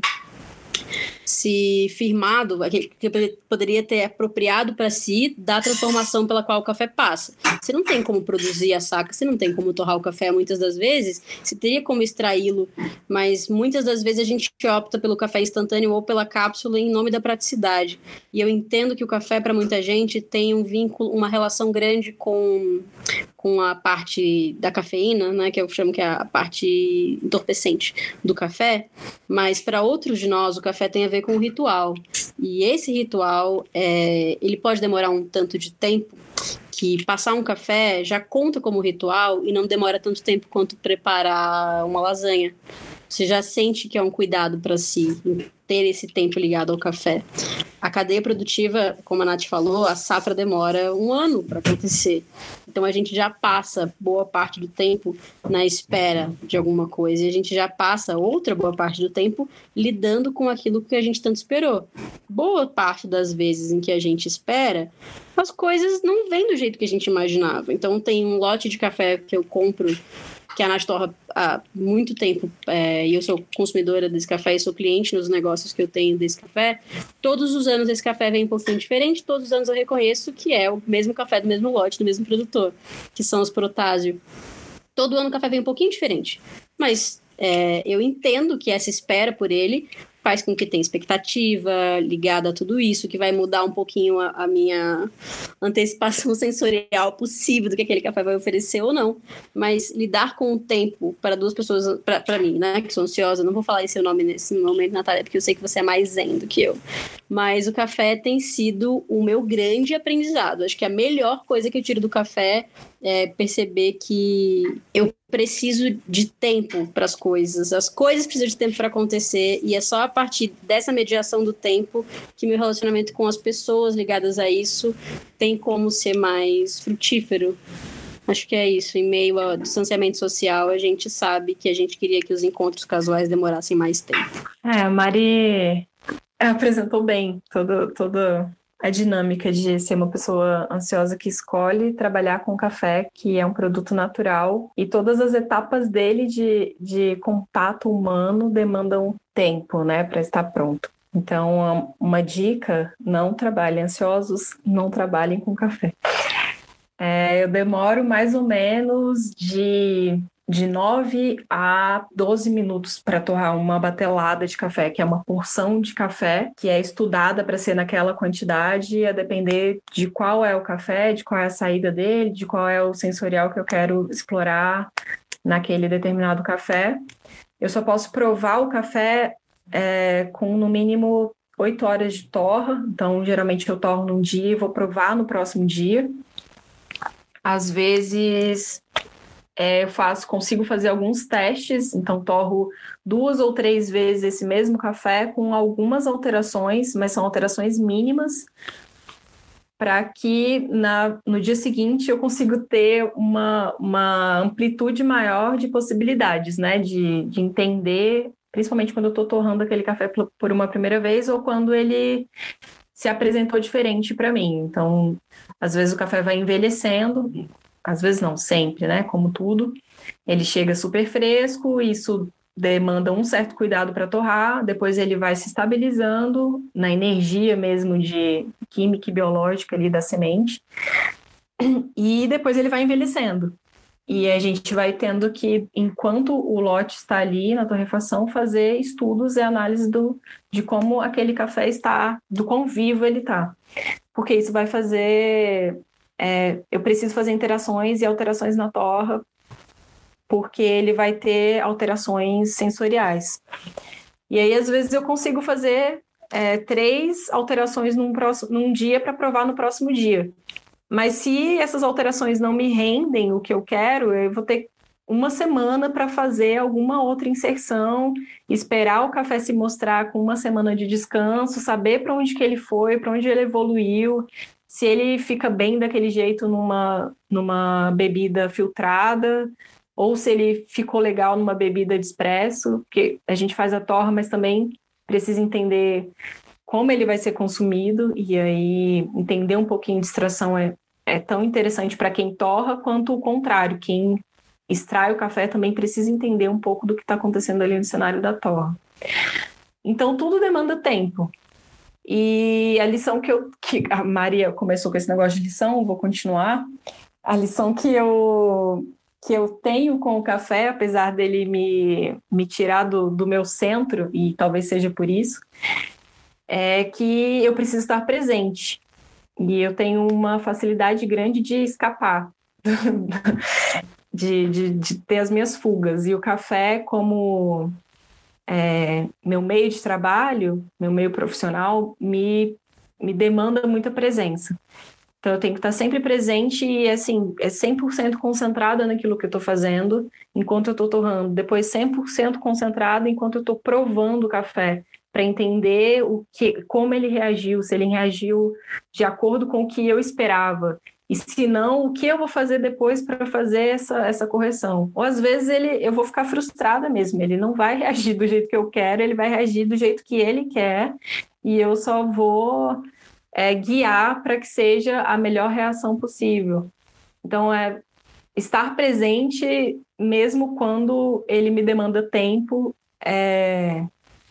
se firmado, que poderia ter apropriado para si da transformação pela qual o café passa. Você não tem como produzir a saca, você não tem como torrar o café muitas das vezes, você teria como extraí-lo, mas muitas das vezes a gente opta pelo café instantâneo ou pela cápsula em nome da praticidade. E eu entendo que o café, para muita gente, tem um vínculo, uma relação grande com, com a parte da cafeína, né, que eu chamo que é a parte entorpecente do café, mas para outros de nós o café tem a ver com o ritual. E esse ritual, é, ele pode demorar um tanto de tempo, que passar um café já conta como ritual e não demora tanto tempo quanto preparar uma lasanha. Você já sente que é um cuidado para si, ter esse tempo ligado ao café. A cadeia produtiva, como a Nath falou, a safra demora um ano para acontecer. Então a gente já passa boa parte do tempo na espera de alguma coisa e a gente já passa outra boa parte do tempo lidando com aquilo que a gente tanto esperou. Boa parte das vezes em que a gente espera, as coisas não vêm do jeito que a gente imaginava. Então tem um lote de café que eu compro, que a Nath torra há muito tempo, é, e eu sou consumidora desse café e sou cliente nos negócios que eu tenho desse café. Todos os anos esse café vem um pouquinho diferente, todos os anos eu reconheço que é o mesmo café do mesmo lote, do mesmo produtor, que são os Protásio. Todo ano o café vem um pouquinho diferente, mas é, eu entendo que essa espera por ele faz com que tenha expectativa ligada a tudo isso, que vai mudar um pouquinho a, a minha antecipação sensorial possível do que aquele café vai oferecer ou não. Mas lidar com o tempo para duas pessoas, para mim, né, que sou ansiosa, não vou falar esse seu nome nesse momento, Natália, porque eu sei que você é mais zen do que eu. Mas o café tem sido o meu grande aprendizado. Acho que a melhor coisa que eu tiro do café é perceber que eu preciso de tempo para as coisas. As coisas precisam de tempo para acontecer e é só a partir dessa mediação do tempo que meu relacionamento com as pessoas ligadas a isso tem como ser mais frutífero. Acho que é isso. Em meio ao distanciamento social, a gente sabe que a gente queria que os encontros casuais demorassem mais tempo. É, a Mari apresentou bem todo, toda a dinâmica de ser uma pessoa ansiosa que escolhe trabalhar com café, que é um produto natural, e todas as etapas dele de, de contato humano demandam tempo, né, para estar pronto. Então, uma dica: não trabalhem ansiosos, não trabalhem com café. É, eu demoro mais ou menos de... de nove a doze minutos para torrar uma batelada de café, que é uma porção de café que é estudada para ser naquela quantidade, a depender de qual é o café, de qual é a saída dele, de qual é o sensorial que eu quero explorar naquele determinado café. Eu só posso provar o café é, com no mínimo oito horas de torra, então geralmente eu torro num dia e vou provar no próximo dia. Às vezes é, eu faço, consigo fazer alguns testes, então torro duas ou três vezes esse mesmo café com algumas alterações, mas são alterações mínimas, para que na, no dia seguinte eu consiga ter uma, uma amplitude maior de possibilidades, né? De, de entender, principalmente quando eu estou torrando aquele café por, por uma primeira vez ou quando ele se apresentou diferente para mim. Então, às vezes o café vai envelhecendo, às vezes não, sempre, né? Como tudo. Ele chega super fresco, isso demanda um certo cuidado para torrar, depois ele vai se estabilizando na energia mesmo de química e biológica ali da semente, e depois ele vai envelhecendo. E a gente vai tendo que, enquanto o lote está ali na torrefação, fazer estudos e análise do, de como aquele café está, do quão vivo ele está. Porque isso vai fazer... É, eu preciso fazer interações e alterações na torra, porque ele vai ter alterações sensoriais. E aí, às vezes, eu consigo fazer é, três alterações num, próximo, num dia para provar no próximo dia. Mas se essas alterações não me rendem o que eu quero, eu vou ter uma semana para fazer alguma outra inserção, esperar o café se mostrar com uma semana de descanso, saber para onde que ele foi, para onde ele evoluiu, se ele fica bem daquele jeito numa, numa bebida filtrada, ou se ele ficou legal numa bebida de expresso, porque a gente faz a torra, mas também precisa entender como ele vai ser consumido, e aí entender um pouquinho de extração é, é tão interessante para quem torra, quanto o contrário, quem extrai o café também precisa entender um pouco do que está acontecendo ali no cenário da torra. Então, tudo demanda tempo. E a lição que eu... que a Maria começou com esse negócio de lição, vou continuar. A lição que eu... que eu tenho com o café, apesar dele me, me tirar do, do meu centro, e talvez seja por isso, é que eu preciso estar presente. E eu tenho uma facilidade grande de escapar, de, de, de ter as minhas fugas. E o café, como é, meu meio de trabalho, meu meio profissional, me, me demanda muita presença. Então, eu tenho que estar sempre presente e, assim, é cem por cento concentrada naquilo que eu estou fazendo enquanto eu estou torrando. Depois, cem por cento concentrada enquanto eu estou provando o café, para entender o que, como ele reagiu, se ele reagiu de acordo com o que eu esperava. E, se não, o que eu vou fazer depois para fazer essa, essa correção. Ou, às vezes, ele, eu vou ficar frustrada mesmo. Ele não vai reagir do jeito que eu quero, ele vai reagir do jeito que ele quer. E eu só vou... É, guiar para que seja a melhor reação possível. Então, é estar presente mesmo quando ele me demanda tempo. É,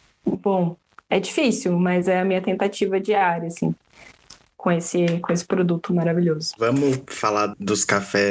bom, é difícil, mas é a minha tentativa diária, assim, com esse, com esse produto maravilhoso. Vamos falar dos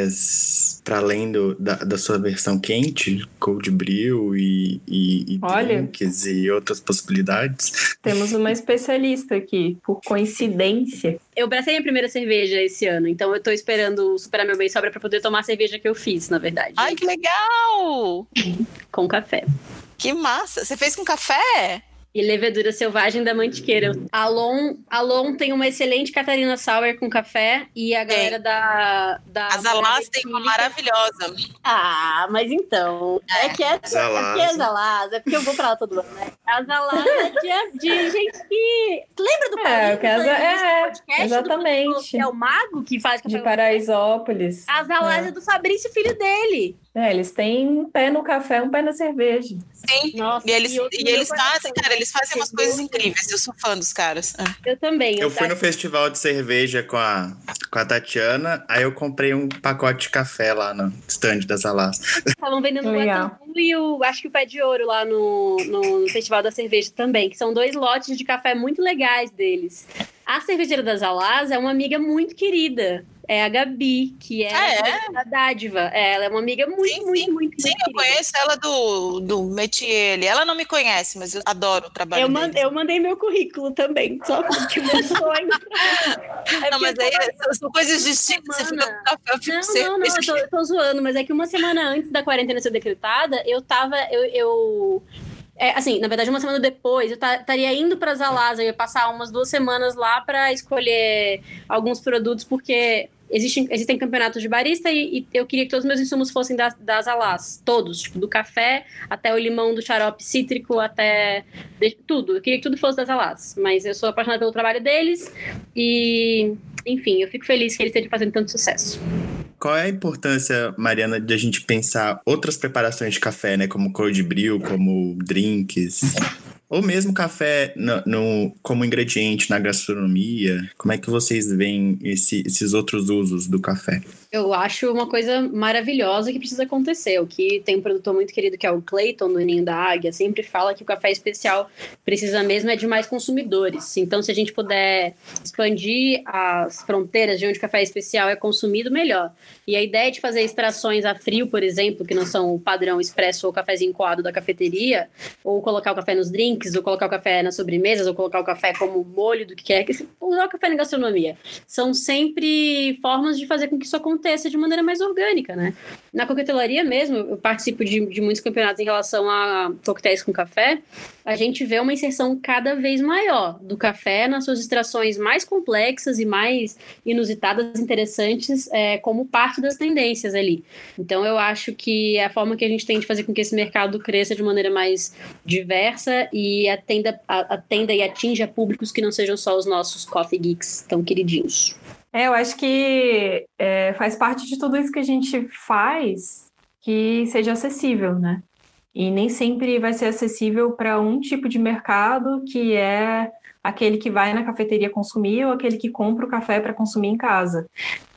cafés para além do, da, da sua versão quente, cold brew e, e, e Olha, drinks e outras possibilidades. Temos uma especialista aqui, por coincidência. Eu bracei minha primeira cerveja esse ano, então eu tô esperando superar meu bem sobra para poder tomar a cerveja que eu fiz, na verdade. Ai, que legal! Com café. Que massa! Você fez com café? E levedura selvagem da Mantiqueira. A Alon, Alon tem uma excelente Catarina Sour com café e a galera é. da, da... As Alás tem uma maravilhosa. Ah, mas então... É, é que é, é porque as Alás, é porque eu vou pra lá todo ano, né? As Alás é de, de gente que... Lembra do É, Paulinho? que as, é, podcast, exatamente. Do, que é o Mago que faz café. De Paraisópolis. As Alás é. é do Fabrício, filho dele. É, eles têm um pé no café, um pé na cerveja. Sim, Nossa, e eles, e e eles fazem, cara, eles fazem umas coisas incríveis. Eu sou fã dos caras. Eu também. Eu, eu fui no festival de cerveja com a, com a Tatiana, aí eu comprei um pacote de café lá no stand das Alás. Estavam vendendo o Guatambu e o, acho que o Pé de Ouro lá no, no, no Festival da Cerveja também, que são dois lotes de café muito legais deles. A cervejeira das Alás é uma amiga muito querida. É a Gabi, que é, ah, é? da Dádiva. Ela é uma amiga muito, sim, muito, sim. muito Sim, muito eu conheço ela do, do Métier. Ela não me conhece, mas eu adoro o trabalho eu dele. Mandei, eu mandei meu currículo também, só porque o meu sonho... É não, mas aí tava... são coisas distintas. Você fica com café, Não, não, não, eu tô, eu tô zoando, mas é que uma semana antes da quarentena ser decretada, eu tava... eu, eu... É, assim, na verdade, uma semana depois, eu estaria indo para as Alás, eu ia passar umas duas semanas lá para escolher alguns produtos, porque existem, existem campeonatos de barista e, e eu queria que todos os meus insumos fossem das, das alás, todos, tipo, do café até o limão, do xarope cítrico, até de, tudo. Eu queria que tudo fosse das alás, mas eu sou apaixonada pelo trabalho deles e, enfim, eu fico feliz que eles estejam fazendo tanto sucesso. Qual é a importância, Mariana, de a gente pensar outras preparações de café, né? Como cold brew, como drinks, ou mesmo café no, no, como ingrediente na gastronomia? Como é que vocês veem esse, esses outros usos do café? Eu acho uma coisa maravilhosa que precisa acontecer. O que tem um produtor muito querido que é o Clayton, do Ninho da Águia, sempre fala que o café especial precisa mesmo é de mais consumidores. Então, se a gente puder expandir as fronteiras de onde o café especial é consumido, melhor. E a ideia de fazer extrações a frio, por exemplo, que não são o padrão expresso ou cafezinho coado da cafeteria, ou colocar o café nos drinks, ou colocar o café nas sobremesas, ou colocar o café como molho do que quer, usar o café na gastronomia. São sempre formas de fazer com que isso aconteça aconteça de maneira mais orgânica, né? Na coquetelaria mesmo, eu participo de, de muitos campeonatos em relação a coquetéis com café, a gente vê uma inserção cada vez maior do café nas suas extrações mais complexas e mais inusitadas, interessantes, é, como parte das tendências ali. Então, eu acho que a forma que a gente tem de fazer com que esse mercado cresça de maneira mais diversa e atenda, atenda e atinja públicos que não sejam só os nossos coffee geeks tão queridinhos. É, eu acho que é, faz parte de tudo isso que a gente faz que seja acessível, né? E nem sempre vai ser acessível para um tipo de mercado, que é aquele que vai na cafeteria consumir ou aquele que compra o café para consumir em casa.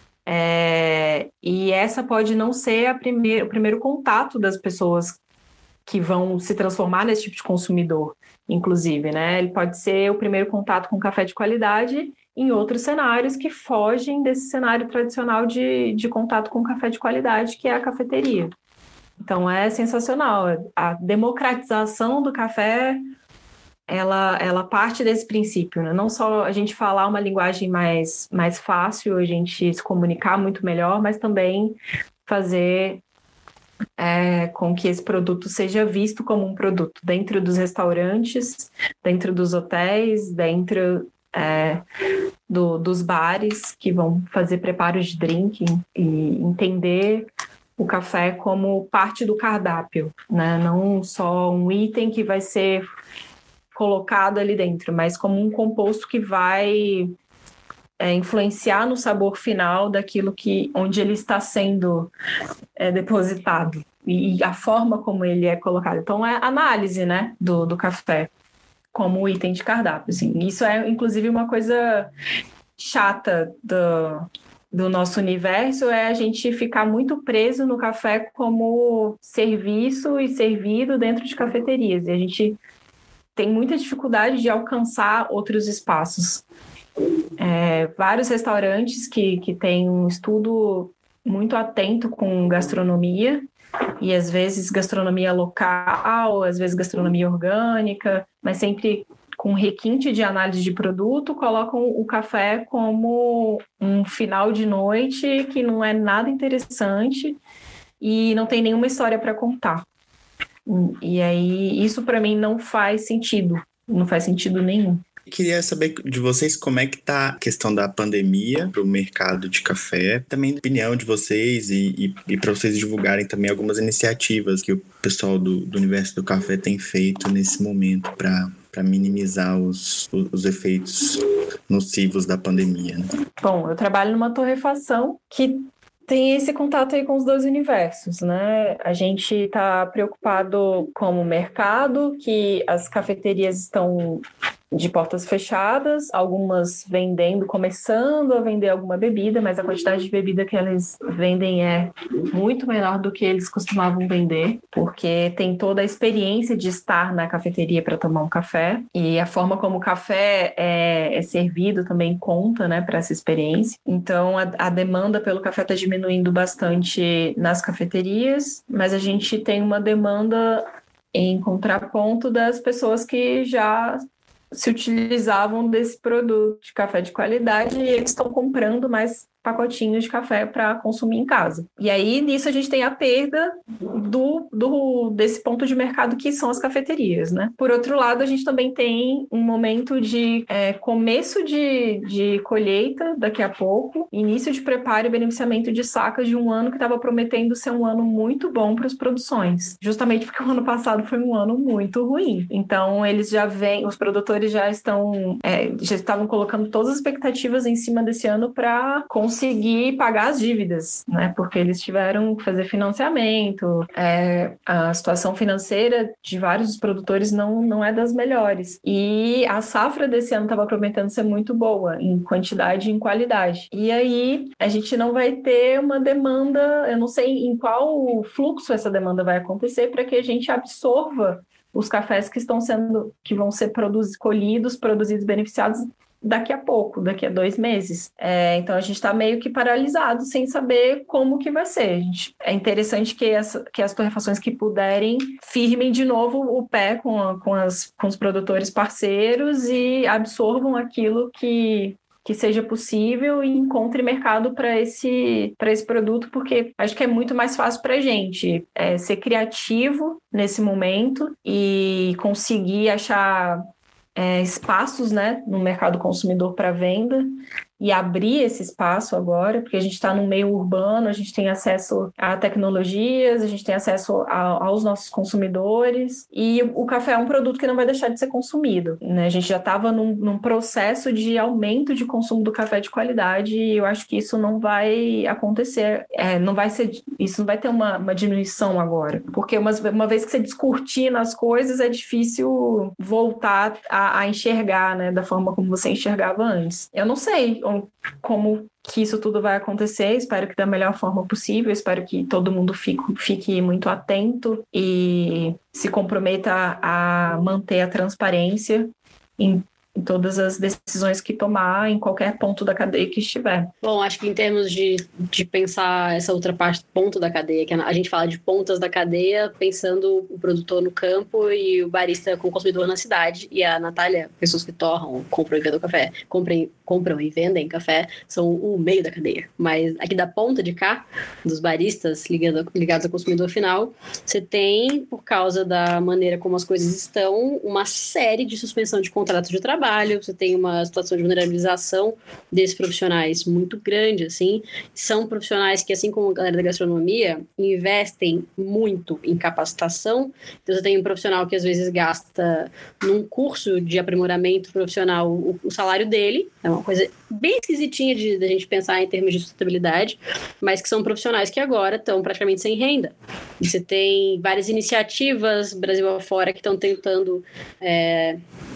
É, e essa pode não ser a primeir, o primeiro contato das pessoas que vão se transformar nesse tipo de consumidor, inclusive, né? Ele pode ser o primeiro contato com café de qualidade em outros cenários que fogem desse cenário tradicional de, de contato com café de qualidade, que é a cafeteria. Então, é sensacional. A democratização do café, ela, ela parte desse princípio, né? Não só a gente falar uma linguagem mais, mais fácil, a gente se comunicar muito melhor, mas também fazer é, com que esse produto seja visto como um produto dentro dos restaurantes, dentro dos hotéis, dentro é, do, dos bares que vão fazer preparos de drink e entender o café como parte do cardápio, né? Não só um item que vai ser colocado ali dentro, mas como um composto que vai é, influenciar no sabor final daquilo que, onde ele está sendo é, depositado e a forma como ele é colocado. Então, é análise, né, do, do café como item de cardápio. Assim. Isso é, inclusive, uma coisa chata do, do nosso universo, é a gente ficar muito preso no café como serviço e servido dentro de cafeterias. E a gente tem muita dificuldade de alcançar outros espaços. É, vários restaurantes que, que têm um estudo muito atento com gastronomia, e às vezes gastronomia local, às vezes gastronomia orgânica, mas sempre com requinte de análise de produto, colocam o café como um final de noite que não é nada interessante e não tem nenhuma história para contar. E aí, isso para mim não faz sentido, não faz sentido nenhum. Queria saber de vocês como é que tá a questão da pandemia para o mercado de café, também a opinião de vocês e, e, e para vocês divulgarem também algumas iniciativas que o pessoal do, do universo do café tem feito nesse momento para para minimizar os, os, os efeitos nocivos da pandemia. Né? Bom, eu trabalho numa torrefação que tem esse contato aí com os dois universos, né? A gente está preocupado com o mercado, que as cafeterias estão de portas fechadas, algumas vendendo, começando a vender alguma bebida, mas a quantidade de bebida que eles vendem é muito menor do que eles costumavam vender, porque tem toda a experiência de estar na cafeteria para tomar um café, e a forma como o café é, é servido também conta, né, para essa experiência. Então, a, a demanda pelo café está diminuindo bastante nas cafeterias, mas a gente tem uma demanda em contraponto das pessoas que já se utilizavam desse produto de café de qualidade e eles estão comprando mais pacotinhos de café para consumir em casa. E aí, nisso, a gente tem a perda do, do, desse ponto de mercado que são as cafeterias, né? Por outro lado, a gente também tem um momento de é, começo de, de colheita daqui a pouco, início de preparo e beneficiamento de sacas de um ano que estava prometendo ser um ano muito bom para as produções, justamente porque o ano passado foi um ano muito ruim. Então, eles já vêm, os produtores já estão, é, já estavam colocando todas as expectativas em cima desse ano para conseguir pagar as dívidas, né? Porque eles tiveram que fazer financiamento, é, a situação financeira de vários dos produtores não, não é das melhores. E a safra desse ano estava prometendo ser muito boa, em quantidade e em qualidade. E aí, a gente não vai ter uma demanda, eu não sei em qual fluxo essa demanda vai acontecer, para que a gente absorva os cafés que estão sendo, que vão ser produzidos, colhidos, produzidos, beneficiados daqui a pouco, daqui a dois meses. É, então, a gente está meio que paralisado, sem saber como que vai ser. A gente, é interessante que, essa, que as torrefações que puderem firmem de novo o pé com, a, com, as, com os produtores parceiros e absorvam aquilo que... que seja possível e encontre mercado para esse, para esse produto, porque acho que é muito mais fácil para a gente é, ser criativo nesse momento e conseguir achar é, espaços, né, no mercado consumidor para venda e abrir esse espaço agora, porque a gente está no meio urbano, a gente tem acesso a tecnologias, a gente tem acesso a, aos nossos consumidores, e o café é um produto que não vai deixar de ser consumido, né? A gente já estava num, num processo de aumento de consumo do café de qualidade, e eu acho que isso não vai acontecer, é, não vai ser, isso não vai ter uma, uma diminuição agora, porque uma, uma vez que você descortina as coisas, é difícil voltar a, a enxergar, né, da forma como você enxergava antes. Eu não sei como que isso tudo vai acontecer, espero que da melhor forma possível, espero que todo mundo fique, fique muito atento e se comprometa a manter a transparência em, em todas as decisões que tomar, em qualquer ponto da cadeia que estiver. Bom, acho que em termos de, de pensar essa outra parte, ponto da cadeia, que a gente fala de pontas da cadeia, pensando o produtor no campo e o barista com o consumidor na cidade, e a Natália, pessoas que torram, compram e vendem café, compram, compram e vendem café, são o meio da cadeia. Mas aqui da ponta de cá, dos baristas ligado, ligados ao consumidor final, você tem, por causa da maneira como as coisas estão, uma série de suspensão de contratos de trabalho, você tem uma situação de vulnerabilização desses profissionais muito grande, assim. São profissionais que, assim como a galera da gastronomia, investem muito em capacitação. Então, você tem um profissional que, às vezes, gasta num curso de aprimoramento profissional o, o salário dele. É uma coisa bem esquisitinha de, de a gente pensar em termos de sustentabilidade, mas que são profissionais que agora estão praticamente sem renda. E você tem várias iniciativas, Brasil afora, que estão tentando... É,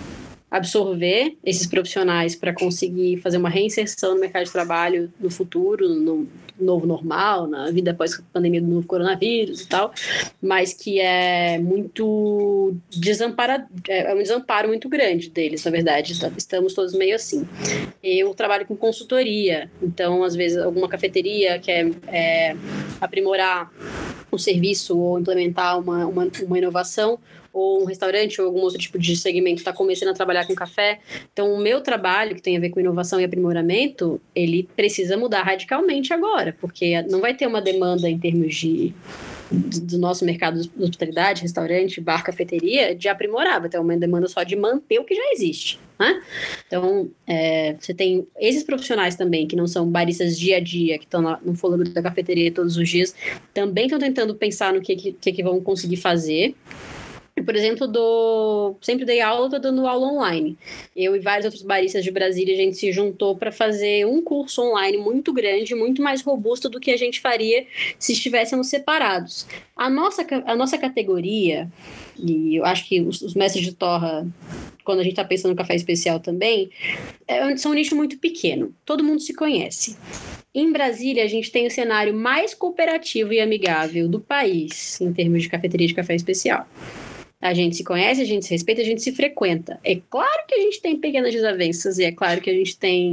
absorver esses profissionais para conseguir fazer uma reinserção no mercado de trabalho no futuro, no novo normal, na vida após a pandemia do novo coronavírus e tal, mas que é muito desampara, é um desamparo muito grande deles, na verdade, estamos todos meio assim. Eu trabalho com consultoria, então às vezes alguma cafeteria quer é, aprimorar um serviço ou implementar uma, uma, uma inovação, ou um restaurante ou algum outro tipo de segmento está começando a trabalhar com café. Então, o meu trabalho, que tem a ver com inovação e aprimoramento, ele precisa mudar radicalmente agora, porque não vai ter uma demanda em termos de do nosso mercado de hospitalidade, restaurante, bar, cafeteria, de aprimorar, vai ter uma demanda só de manter o que já existe, né? Então, é, você tem esses profissionais também, que não são baristas dia a dia, que estão no fôlego da cafeteria todos os dias, também estão tentando pensar no que, que, que vão conseguir fazer. Por exemplo, do... sempre dei aula, estou dando aula online. Eu e vários outros baristas de Brasília, a gente se juntou para fazer um curso online muito grande, muito mais robusto do que a gente faria se estivéssemos separados. A nossa, a nossa categoria, e eu acho que os, os mestres de torra, quando a gente está pensando no café especial também, é, são um nicho muito pequeno. Todo mundo se conhece. Em Brasília, a gente tem o cenário mais cooperativo e amigável do país, em termos de cafeteria de café especial. A gente se conhece, a gente se respeita, a gente se frequenta. É claro que a gente tem pequenas desavenças e é claro que a gente tem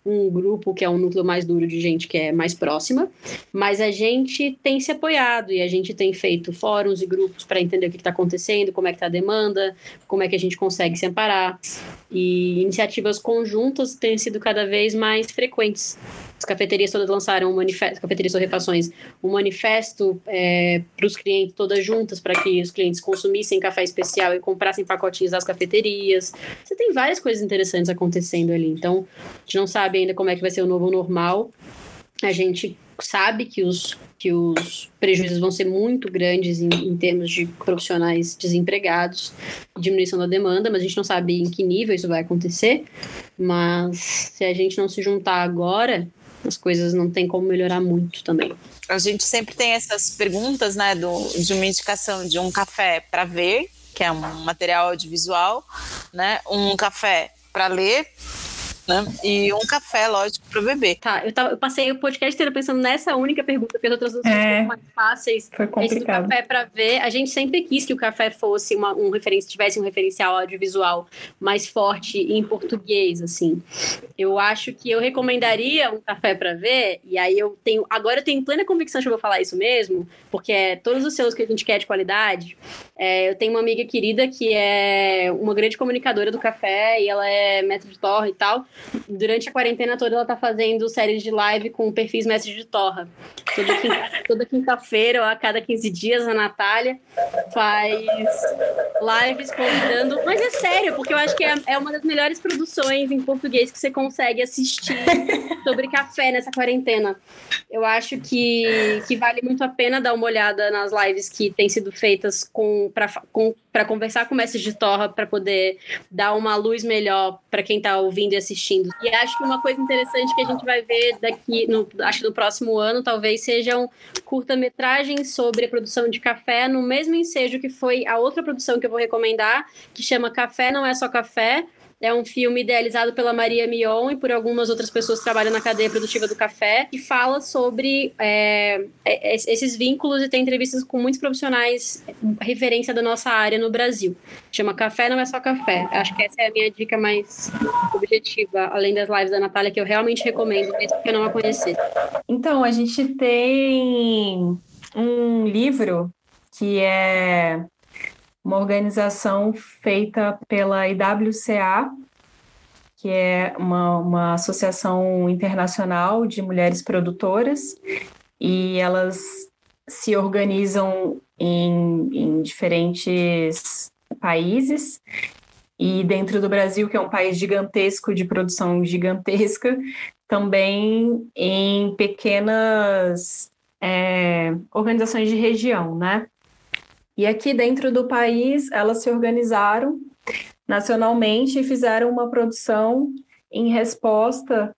um grupo que é um núcleo mais duro de gente que é mais próxima, mas a gente tem se apoiado e a gente tem feito fóruns e grupos para entender o que está acontecendo, como é que está a demanda, como é que a gente consegue se amparar. E iniciativas conjuntas têm sido cada vez mais frequentes. As cafeterias todas lançaram um manifesto, cafeterias Torrefações, um manifesto é, para os clientes todas juntas, para que os clientes consumissem café especial e comprassem pacotinhos das cafeterias. Você tem várias coisas interessantes acontecendo ali. Então, a gente não sabe ainda como é que vai ser o novo normal. A gente sabe que os, que os prejuízos vão ser muito grandes em, em termos de profissionais desempregados, diminuição da demanda, mas a gente não sabe em que nível isso vai acontecer. Mas se a gente não se juntar agora, as coisas não tem como melhorar muito também. A gente sempre tem essas perguntas, né, do, de uma indicação de um café para ver, que é um material audiovisual, né, um café para ler, né, e um café, lógico, para beber. Tá, eu, tava, eu passei o podcast inteiro pensando nessa única pergunta, porque as outras duas É, são um pouco mais fáceis. Foi complicado. Esse do café para ver, a gente sempre quis que o café fosse uma, um referência, tivesse um referencial audiovisual mais forte em português, assim. Eu acho que eu recomendaria um café para ver, e aí eu tenho, agora eu tenho plena convicção de que eu vou falar isso mesmo, porque é todos os selos que a gente quer de qualidade. É, eu tenho uma amiga querida que é uma grande comunicadora do café, e ela é mestre de torra e tal. Durante a quarentena toda ela tá fazendo séries de live com perfis mestre de torra. Toda, quinta, toda quinta-feira ou a cada quinze dias a Natália faz lives convidando. Mas é sério, porque eu acho que é, é uma das melhores produções em português que você consegue assistir sobre café nessa quarentena. Eu acho que, que vale muito a pena dar uma olhada nas lives que têm sido feitas com, para conversar com mestres de torra, para poder dar uma luz melhor para quem está ouvindo e assistindo. E acho que uma coisa interessante que a gente vai ver daqui, no, acho que no próximo ano, talvez sejam curta-metragens sobre a produção de café, no mesmo ensejo que foi a outra produção que eu vou recomendar, que chama Café Não É Só Café. É um filme idealizado pela Maria Mion e por algumas outras pessoas que trabalham na cadeia produtiva do café, que fala sobre é, esses vínculos e tem entrevistas com muitos profissionais referência da nossa área no Brasil. Chama Café Não É Só Café. Acho que essa é a minha dica mais objetiva, além das lives da Natália, que eu realmente recomendo, mesmo que eu não a conhecesse. Então, a gente tem um livro que é uma organização feita pela I W C A, que é uma, uma associação internacional de mulheres produtoras, e elas se organizam em, em diferentes países, e dentro do Brasil, que é um país gigantesco, de produção gigantesca, também em pequenas é, organizações de região, né? E aqui dentro do país, elas se organizaram nacionalmente e fizeram uma produção em resposta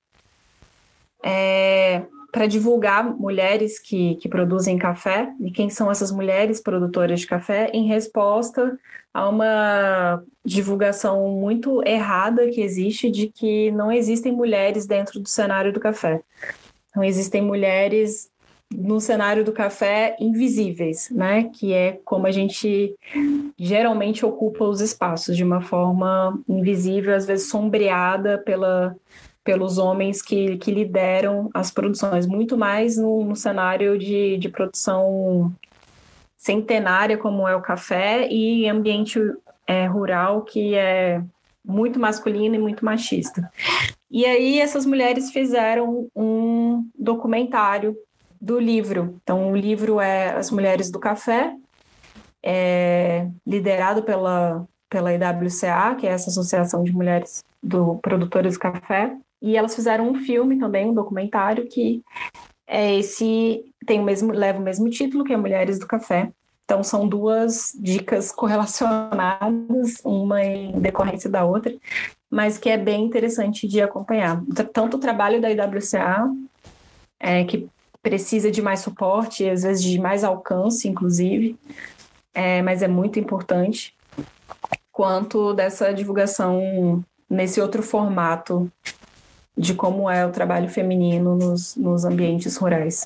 é, para divulgar mulheres que, que produzem café, e quem são essas mulheres produtoras de café, em resposta a uma divulgação muito errada que existe de que não existem mulheres dentro do cenário do café. Não existem mulheres no cenário do café invisíveis, né? Que é como a gente geralmente ocupa os espaços, de uma forma invisível, às vezes sombreada pela, pelos homens que, que lideram as produções, muito mais no, no cenário de, de produção centenária, como é o café, e ambiente é, rural, que é muito masculino e muito machista. E aí essas mulheres fizeram um documentário do livro. Então, o livro é As Mulheres do Café, é liderado pela, pela I W C A, que é essa Associação de Mulheres do Produtoras de Café, e elas fizeram um filme também, um documentário, que é esse, tem o mesmo, leva o mesmo título, que é Mulheres do Café. Então, são duas dicas correlacionadas, uma em decorrência da outra, mas que é bem interessante de acompanhar. Tanto o trabalho da I W C A, é, que precisa de mais suporte, às vezes de mais alcance, inclusive, é, mas é muito importante, quanto dessa divulgação nesse outro formato de como é o trabalho feminino nos, nos ambientes rurais.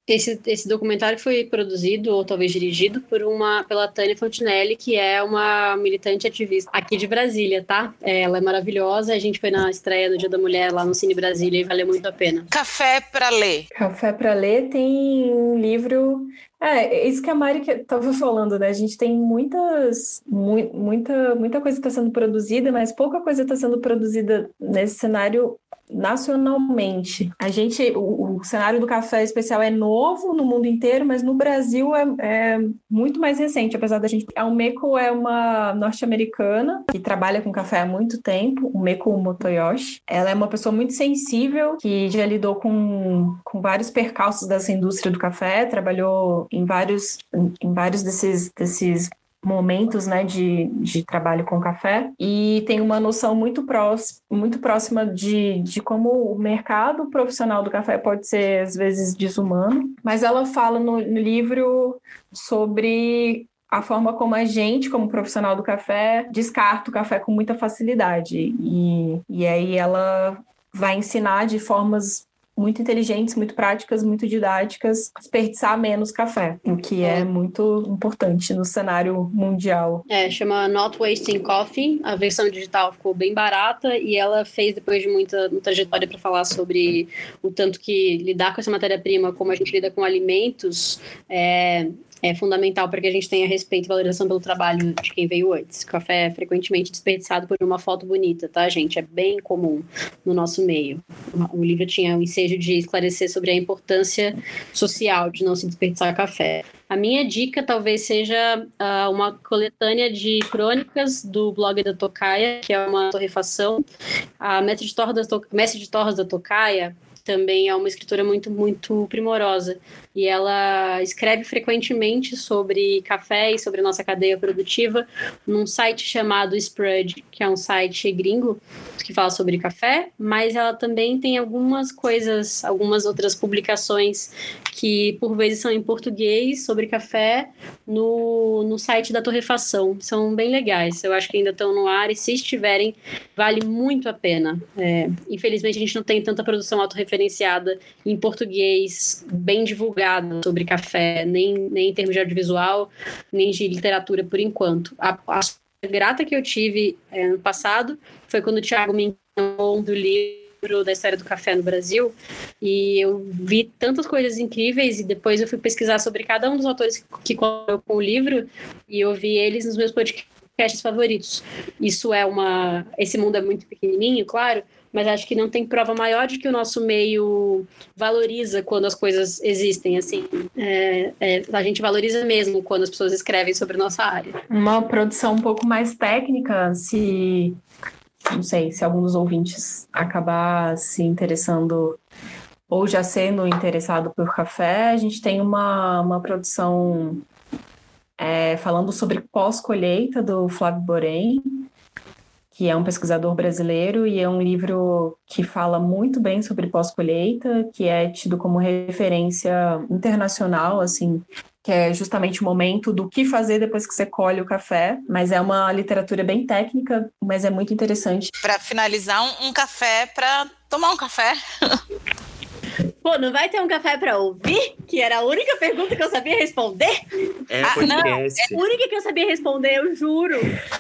Esse, esse documentário foi produzido, ou talvez dirigido, por uma, pela Tânia Fontinelli, que é uma militante ativista aqui de Brasília, tá? Ela é maravilhosa, a gente foi na estreia do Dia da Mulher lá no Cine Brasília e valeu muito a pena. Café para ler. Café para ler tem um livro... É, isso que a Mari estava falando, né? A gente tem muitas, mu- muita, muita coisa que está sendo produzida, mas pouca coisa está sendo produzida nesse cenário nacionalmente. A gente, o, o cenário do café especial é novo no mundo inteiro, mas no Brasil é, é muito mais recente, apesar da gente... A Umeko é uma norte-americana que trabalha com café há muito tempo, Umeko Motoyoshi. Ela é uma pessoa muito sensível, que já lidou com, com vários percalços dessa indústria do café, trabalhou em vários, em vários desses, desses momentos, né, de, de trabalho com café, e tem uma noção muito, prós, muito próxima de, de como o mercado profissional do café pode ser, às vezes, desumano. Mas ela fala no, no livro sobre a forma como a gente, como profissional do café, descarta o café com muita facilidade. E, e aí ela vai ensinar de formas muito inteligentes, muito práticas, muito didáticas, desperdiçar menos café, o que é muito importante no cenário mundial. É, chama Not Wasting Coffee, a versão digital ficou bem barata e ela fez depois de muita, muita trajetória para falar sobre o tanto que lidar com essa matéria-prima, como a gente lida com alimentos, é, é fundamental para que a gente tenha respeito e valorização pelo trabalho de quem veio antes. O café é frequentemente desperdiçado por uma foto bonita, tá, gente? É bem comum no nosso meio. O livro tinha o ensejo de esclarecer sobre a importância social de não se desperdiçar café. A minha dica talvez seja uh, uma coletânea de crônicas do blog da Tocaia, que é uma torrefação. A Mestre de Torres da, to- Mestre de Torres da Tocaia também é uma escritora muito, muito primorosa. E ela escreve frequentemente sobre café e sobre a nossa cadeia produtiva num site chamado Sprout, que é um site gringo que fala sobre café, mas ela também tem algumas coisas, algumas outras publicações que por vezes são em português sobre café no, no site da Torrefação. São bem legais, eu acho que ainda estão no ar e se estiverem, vale muito a pena. É, infelizmente a gente não tem tanta produção autorreferenciada em português bem divulgada sobre café, nem, nem em termos de audiovisual, nem de literatura por enquanto. A, a grata que eu tive é, ano passado foi quando o Thiago me ensinou do livro da história do café no Brasil, e eu vi tantas coisas incríveis, e depois eu fui pesquisar sobre cada um dos autores que colaboraram com o livro, e eu vi eles nos meus podcasts favoritos. Isso é uma... Esse mundo é muito pequenininho, claro, mas acho que não tem prova maior de que o nosso meio valoriza quando as coisas existem, assim. É, é, a gente valoriza mesmo quando as pessoas escrevem sobre a nossa área. Uma produção um pouco mais técnica, se... Não sei, se algum dos ouvintes acabar se interessando ou já sendo interessado por café, a gente tem uma, uma produção é, falando sobre pós-colheita do Flávio Borém, que é um pesquisador brasileiro, e é um livro que fala muito bem sobre pós-colheita, que é tido como referência internacional, assim, que é justamente o momento do que fazer depois que você colhe o café, mas é uma literatura bem técnica, mas é muito interessante. Para finalizar, um, um café para tomar um café. Pô, não vai ter um café para ouvir? Que era a única pergunta que eu sabia responder? É, Ah, podcast. não, A única que eu sabia responder, eu juro.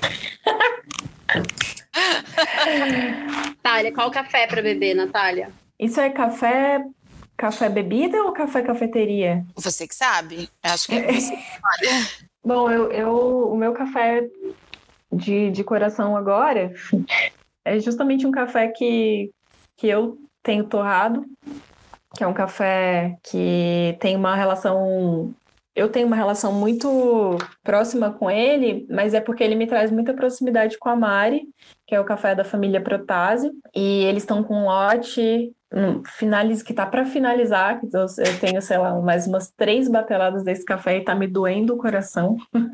Natália, qual café para beber, Natália? Isso é café... Café bebida ou café cafeteria? Você que sabe. Acho que é você que sabe. Bom, eu, eu, o meu café de, de coração agora é justamente um café que, que eu tenho torrado, que é um café que tem uma relação... Eu tenho uma relação muito próxima com ele, mas é porque ele me traz muita proximidade com a Mari, que é o café da família Protásio, e eles estão com um lote... Um, finalize, que tá para finalizar, que eu, eu tenho, sei lá, mais umas três bateladas desse café e tá me doendo o coração.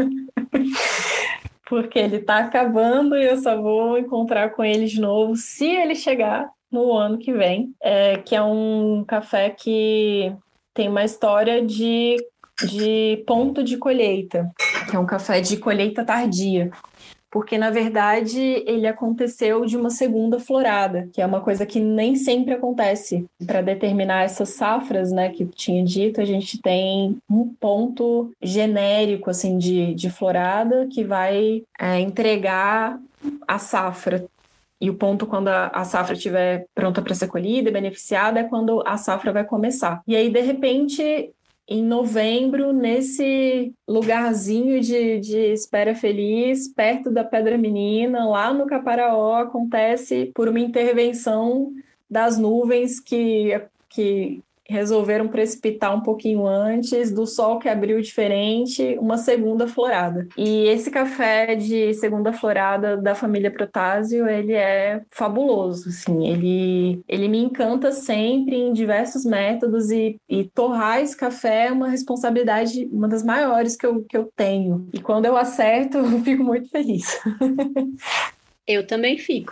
Porque ele tá acabando e eu só vou encontrar com ele de novo se ele chegar no ano que vem. É, que é um café que tem uma história de, de ponto de colheita, que é um café de colheita tardia. porque na verdade ele aconteceu de uma segunda florada, que é uma coisa que nem sempre acontece. Para determinar essas safras, né, que eu tinha dito, a gente tem um ponto genérico assim de, de florada que vai é, entregar a safra. E o ponto quando a, a safra estiver pronta para ser colhida e beneficiada é quando a safra vai começar. E aí, de repente, em novembro, nesse lugarzinho de, de espera feliz, perto da Pedra Menina, lá no Caparaó, acontece por uma intervenção das nuvens que, que resolveram precipitar um pouquinho antes, do sol que abriu diferente, uma segunda florada. E esse café de segunda florada da família Protásio, ele é fabuloso, assim, ele, ele me encanta sempre em diversos métodos e, e torrar esse café é uma responsabilidade, uma das maiores que eu, que eu tenho. E quando eu acerto, eu fico muito feliz. Eu também fico.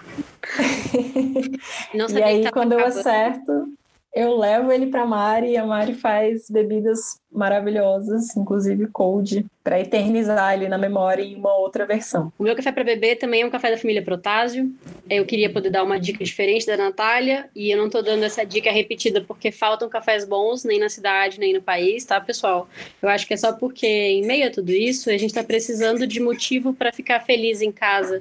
Não e aí, quando eu acerto, eu levo ele para a Mari e a Mari faz bebidas maravilhosas, inclusive cold, para eternizar ele na memória em uma outra versão. O meu café para beber também é um café da família Protásio. Eu queria poder dar uma dica diferente da Natália, e eu não tô dando essa dica repetida porque faltam cafés bons, nem na cidade, nem no país, tá, pessoal? Eu acho que é só porque, em meio a tudo isso, a gente tá precisando de motivo para ficar feliz em casa.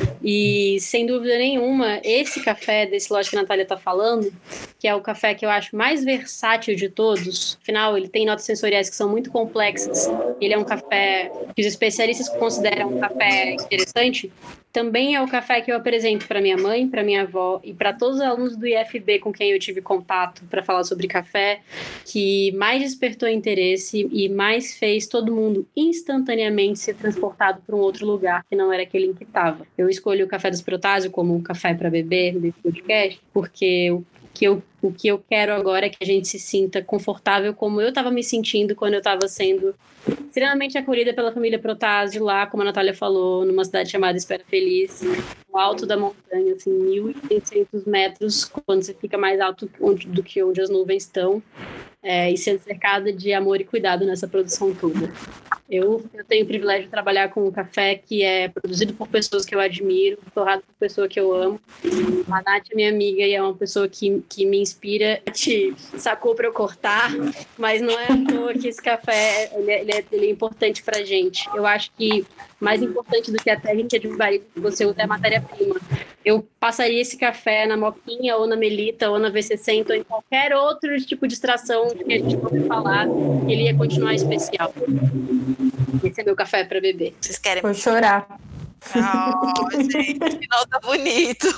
E, sem dúvida nenhuma, esse café desse lote que a Natália tá falando, que é o café que eu acho mais versátil de todos, afinal, ele tem notas sensoriais que são muito complexas, ele é um café que os especialistas consideram um café interessante, também é o café que eu apresento para minha mãe, para minha avó e para todos os alunos do I F B com quem eu tive contato para falar sobre café, que mais despertou interesse e mais fez todo mundo instantaneamente ser transportado para um outro lugar que não era aquele em que estava. Eu escolhi o Café dos Protásio como um café para beber nesse podcast, porque o que eu O que eu quero agora é que a gente se sinta confortável como eu estava me sentindo quando eu estava sendo extremamente acolhida pela família Protásio lá, como a Natália falou, numa cidade chamada Espera Feliz, no alto da montanha, assim, mil e oitocentos metros, quando você fica mais alto onde, do que onde as nuvens estão, é, e sendo cercada de amor e cuidado nessa produção toda. Eu, eu tenho o privilégio de trabalhar com um café que é produzido por pessoas que eu admiro, torrado por pessoa que eu amo. A Nath é minha amiga e é uma pessoa que, que me inspira, te sacou para eu cortar, mas não é à toa que esse café ele é, ele é, ele é importante para a gente. Eu acho que mais importante do que a técnica de barista que você usa é a matéria-prima. Eu passaria esse café na moquinha, ou na melita, ou na V sessenta, ou em qualquer outro tipo de extração que a gente pode falar, ele ia continuar especial. Esse é meu café para beber. Vocês querem? Vou chorar. Oh, gente, que final tá bonito.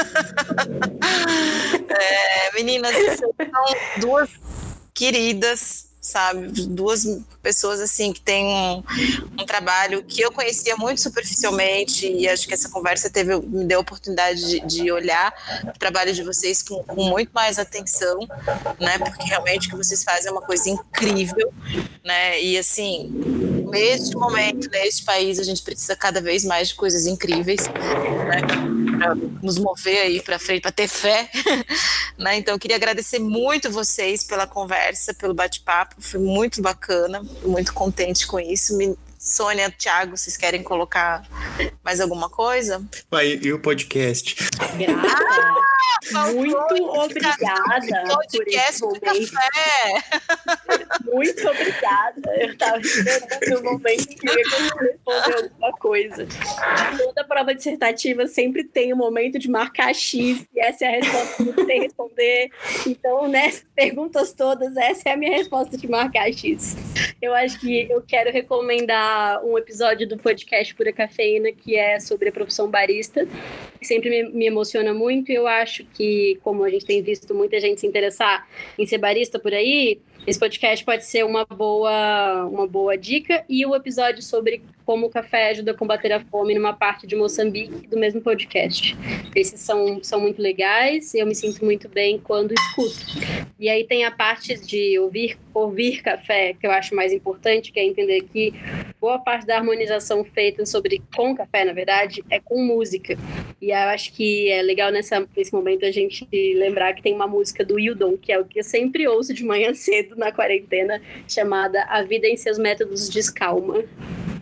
É, meninas, são duas queridas, sabe? Duas pessoas assim que têm um, um trabalho que eu conhecia muito superficialmente, e acho que essa conversa teve, me deu a oportunidade de, de olhar o trabalho de vocês com, com muito mais atenção, né? Porque realmente o que vocês fazem é uma coisa incrível, né? E assim, neste momento, neste país, a gente precisa cada vez mais de coisas incríveis, né? Para nos mover aí para frente, para ter fé, né? Então eu queria agradecer muito vocês pela conversa, pelo bate-papo, foi muito bacana, muito contente com isso. Me... Sônia, Thiago, vocês querem colocar mais alguma coisa? Vai, e o podcast? Grata. Ah, muito obrigada. Podcast por do café. Muito obrigada. Eu estava esperando o momento que eu ia responder alguma coisa. Toda prova dissertativa sempre tem um momento de marcar X, e essa é a resposta que você tem que responder. Então, nessas perguntas todas, essa é a minha resposta de marcar X. Eu acho que eu quero recomendar um episódio do podcast Pura Cafeína, que é sobre a profissão barista, que sempre me, me emociona muito, e eu acho que, como a gente tem visto muita gente se interessar em ser barista por aí, esse podcast pode ser uma boa, uma boa dica, e o episódio sobre como o café ajuda a combater a fome numa parte de Moçambique, do mesmo podcast. Esses são, são muito legais, e eu me sinto muito bem quando escuto. E aí tem a parte de ouvir, ouvir café, que eu acho mais importante, que é entender que boa parte da harmonização feita sobre, com café, na verdade, é com música. E eu acho que é legal nessa, nesse momento a gente lembrar que tem uma música do Hildon, que é o que eu sempre ouço de manhã cedo na quarentena, chamada A Vida em Seus Métodos Descalma.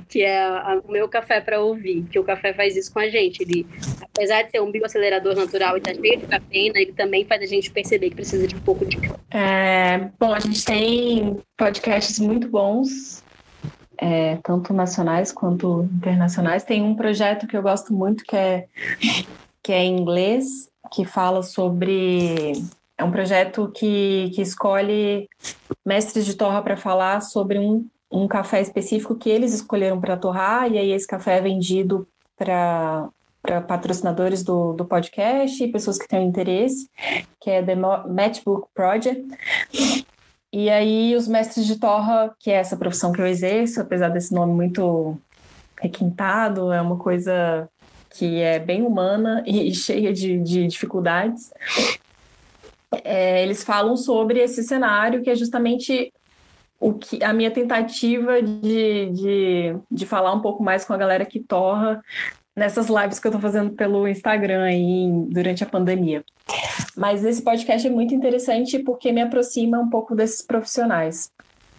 que é a, o meu café para ouvir, que o café faz isso com a gente. Ele, apesar de ser um bioacelerador natural e estar cheio de cafeína, ele também faz a gente perceber que precisa de um pouco de... É, bom, a gente tem podcasts muito bons, é, tanto nacionais quanto internacionais. Tem um projeto que eu gosto muito que é, que é em inglês, que fala sobre... É um projeto que, que escolhe mestres de torra para falar sobre um, um café específico que eles escolheram para torrar, e aí esse café é vendido para patrocinadores do, do podcast e pessoas que têm interesse, que é The Matchbook Project. E aí os mestres de torra, que é essa profissão que eu exerço, apesar desse nome muito requintado, é uma coisa que é bem humana e cheia de, de dificuldades. É, eles falam sobre esse cenário, que é justamente o que, a minha tentativa de, de, de falar um pouco mais com a galera que torra nessas lives que eu estou fazendo pelo Instagram aí durante a pandemia. Mas esse podcast é muito interessante porque me aproxima um pouco desses profissionais.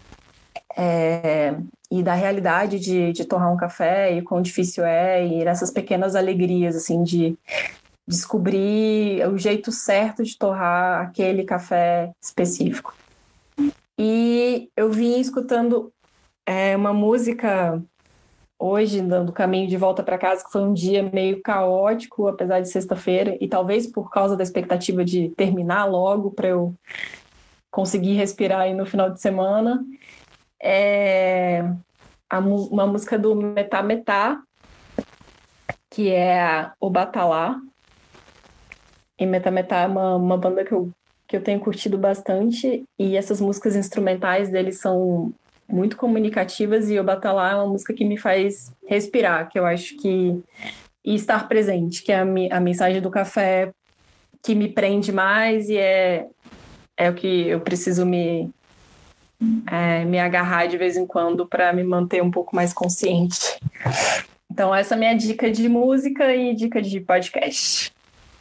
É, e da realidade de, de torrar um café e quão difícil é, e nessas pequenas alegrias, assim, de descobrir o jeito certo de torrar aquele café específico. E eu vim escutando é, uma música hoje, do caminho de volta para casa, que foi um dia meio caótico, apesar de sexta-feira, e talvez por causa da expectativa de terminar logo para eu conseguir respirar aí no final de semana. É a, uma música do Metá Metá, que é a O Batalá. E Metá Metá é uma, uma banda que eu, que eu tenho curtido bastante, e essas músicas instrumentais deles são muito comunicativas, e O Batalá é uma música que me faz respirar, que eu acho que... E estar presente, que é a, mi, a mensagem do café que me prende mais, e é, é o que eu preciso me, é, me agarrar de vez em quando para me manter um pouco mais consciente. Então essa é a minha dica de música e dica de podcast.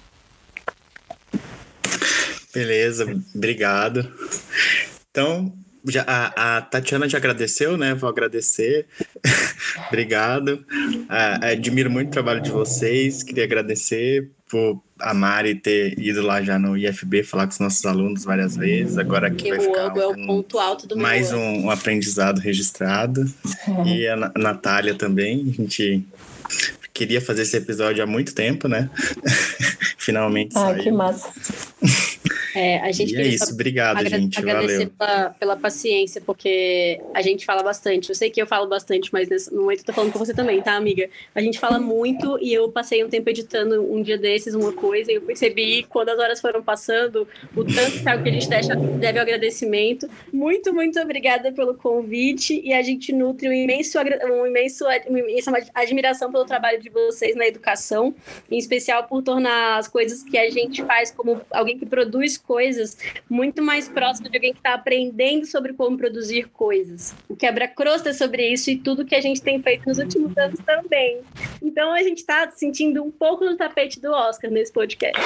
Beleza, obrigado. Então, já, a, a Tatiana já agradeceu, né? Vou agradecer. Obrigado. Ah, admiro muito o trabalho de vocês. Queria agradecer por a Mari ter ido lá já no I F B falar com os nossos alunos várias vezes. Agora aqui vai ficar um, é o ponto alto do mais meu um, um aprendizado registrado. Uhum. E a, a Natália também. A gente queria fazer esse episódio há muito tempo, né? Finalmente ah, saiu. Que massa. É, a gente e é isso, obrigado, agra- gente, agradecer valeu. Pela, pela paciência, porque a gente fala bastante. Eu sei que eu falo bastante, mas nesse momento eu tô falando com você também, tá, amiga? A gente fala muito, e eu passei um tempo editando um dia desses uma coisa, e eu percebi, quando as horas foram passando, o tanto que a gente deixa, deve ao agradecimento. Muito, muito obrigada pelo convite, e a gente nutre um imenso, um imenso, uma imensa admiração pelo trabalho de vocês na educação, em especial por tornar as coisas que a gente faz como alguém que produz coisas muito mais próximo de alguém que está aprendendo sobre como produzir coisas. O quebra-crosta é sobre isso, e tudo que a gente tem feito nos últimos anos também. Então a gente está sentindo um pouco no tapete do Oscar nesse podcast.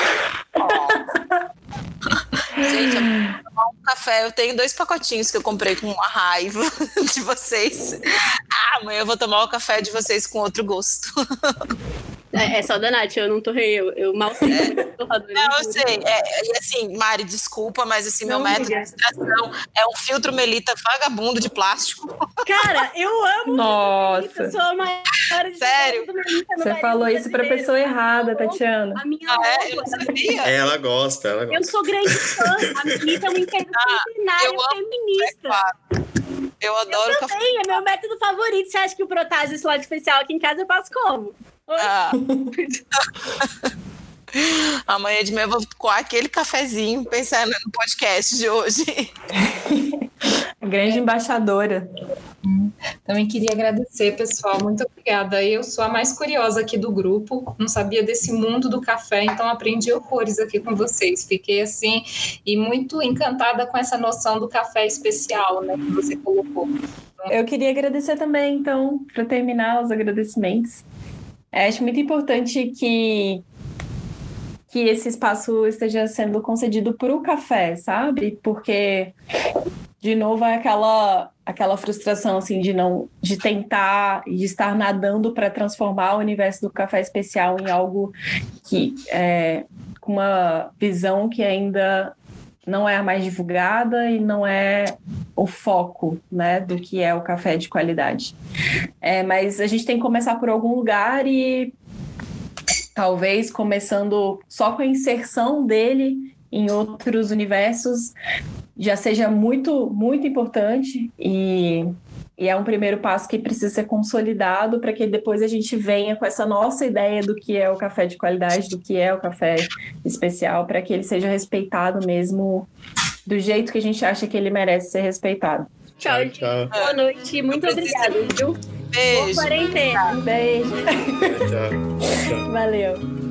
Gente, eu vou tomar um café. Eu tenho dois pacotinhos que eu comprei com uma raiva de vocês. Ah, amanhã eu vou tomar o café de vocês com outro gosto. É, é só da Nath, eu não torrei, eu, eu mal sei. É. Não, eu sei. É, e assim, Mari, desculpa, mas assim, Não, meu método amiga. de extração é um filtro Melita vagabundo de plástico. Cara, eu amo Nossa. Melita, sou a maior de Sério? do Melita, meu Você marido falou isso pra brasileiro. pessoa errada, Tatiana. A minha Ah, é? avó, Eu não sabia. É, ela gosta, ela gosta. eu sou grande fã. A Melita é uma empresa Ah, centenária eu amo, feminista. É claro. Eu adoro Eu café. também, é meu método favorito. Você acha que o Protásio, esse lado especial aqui em casa, eu faço como? Oi? Ah. Amanhã de manhã eu vou coar aquele cafezinho pensando no podcast de hoje. Grande embaixadora. Também queria agradecer, pessoal, muito obrigada. Eu sou a mais curiosa aqui do grupo, não sabia desse mundo do café, então aprendi horrores aqui com vocês. Fiquei assim, e muito encantada com essa noção do café especial, né, que você colocou. Eu queria agradecer também, então, para terminar os agradecimentos. É, acho muito importante que, que esse espaço esteja sendo concedido para o café, sabe? Porque de novo, é aquela, aquela frustração assim, de, não, de tentar e de estar nadando para transformar o universo do café especial em algo que é, com uma visão que ainda não é a mais divulgada e não é o foco, né, do que é o café de qualidade. É, mas a gente tem que começar por algum lugar e talvez começando só com a inserção dele em outros universos já seja muito, muito importante e, e é um primeiro passo que precisa ser consolidado para que depois a gente venha com essa nossa ideia do que é o café de qualidade, do que é o café especial, para que ele seja respeitado mesmo do jeito que a gente acha que ele merece ser respeitado. Tchau, tchau. Boa noite, muito obrigada, viu? Beijo. Boa quarentena. Beijo. Tchau, tchau. Valeu.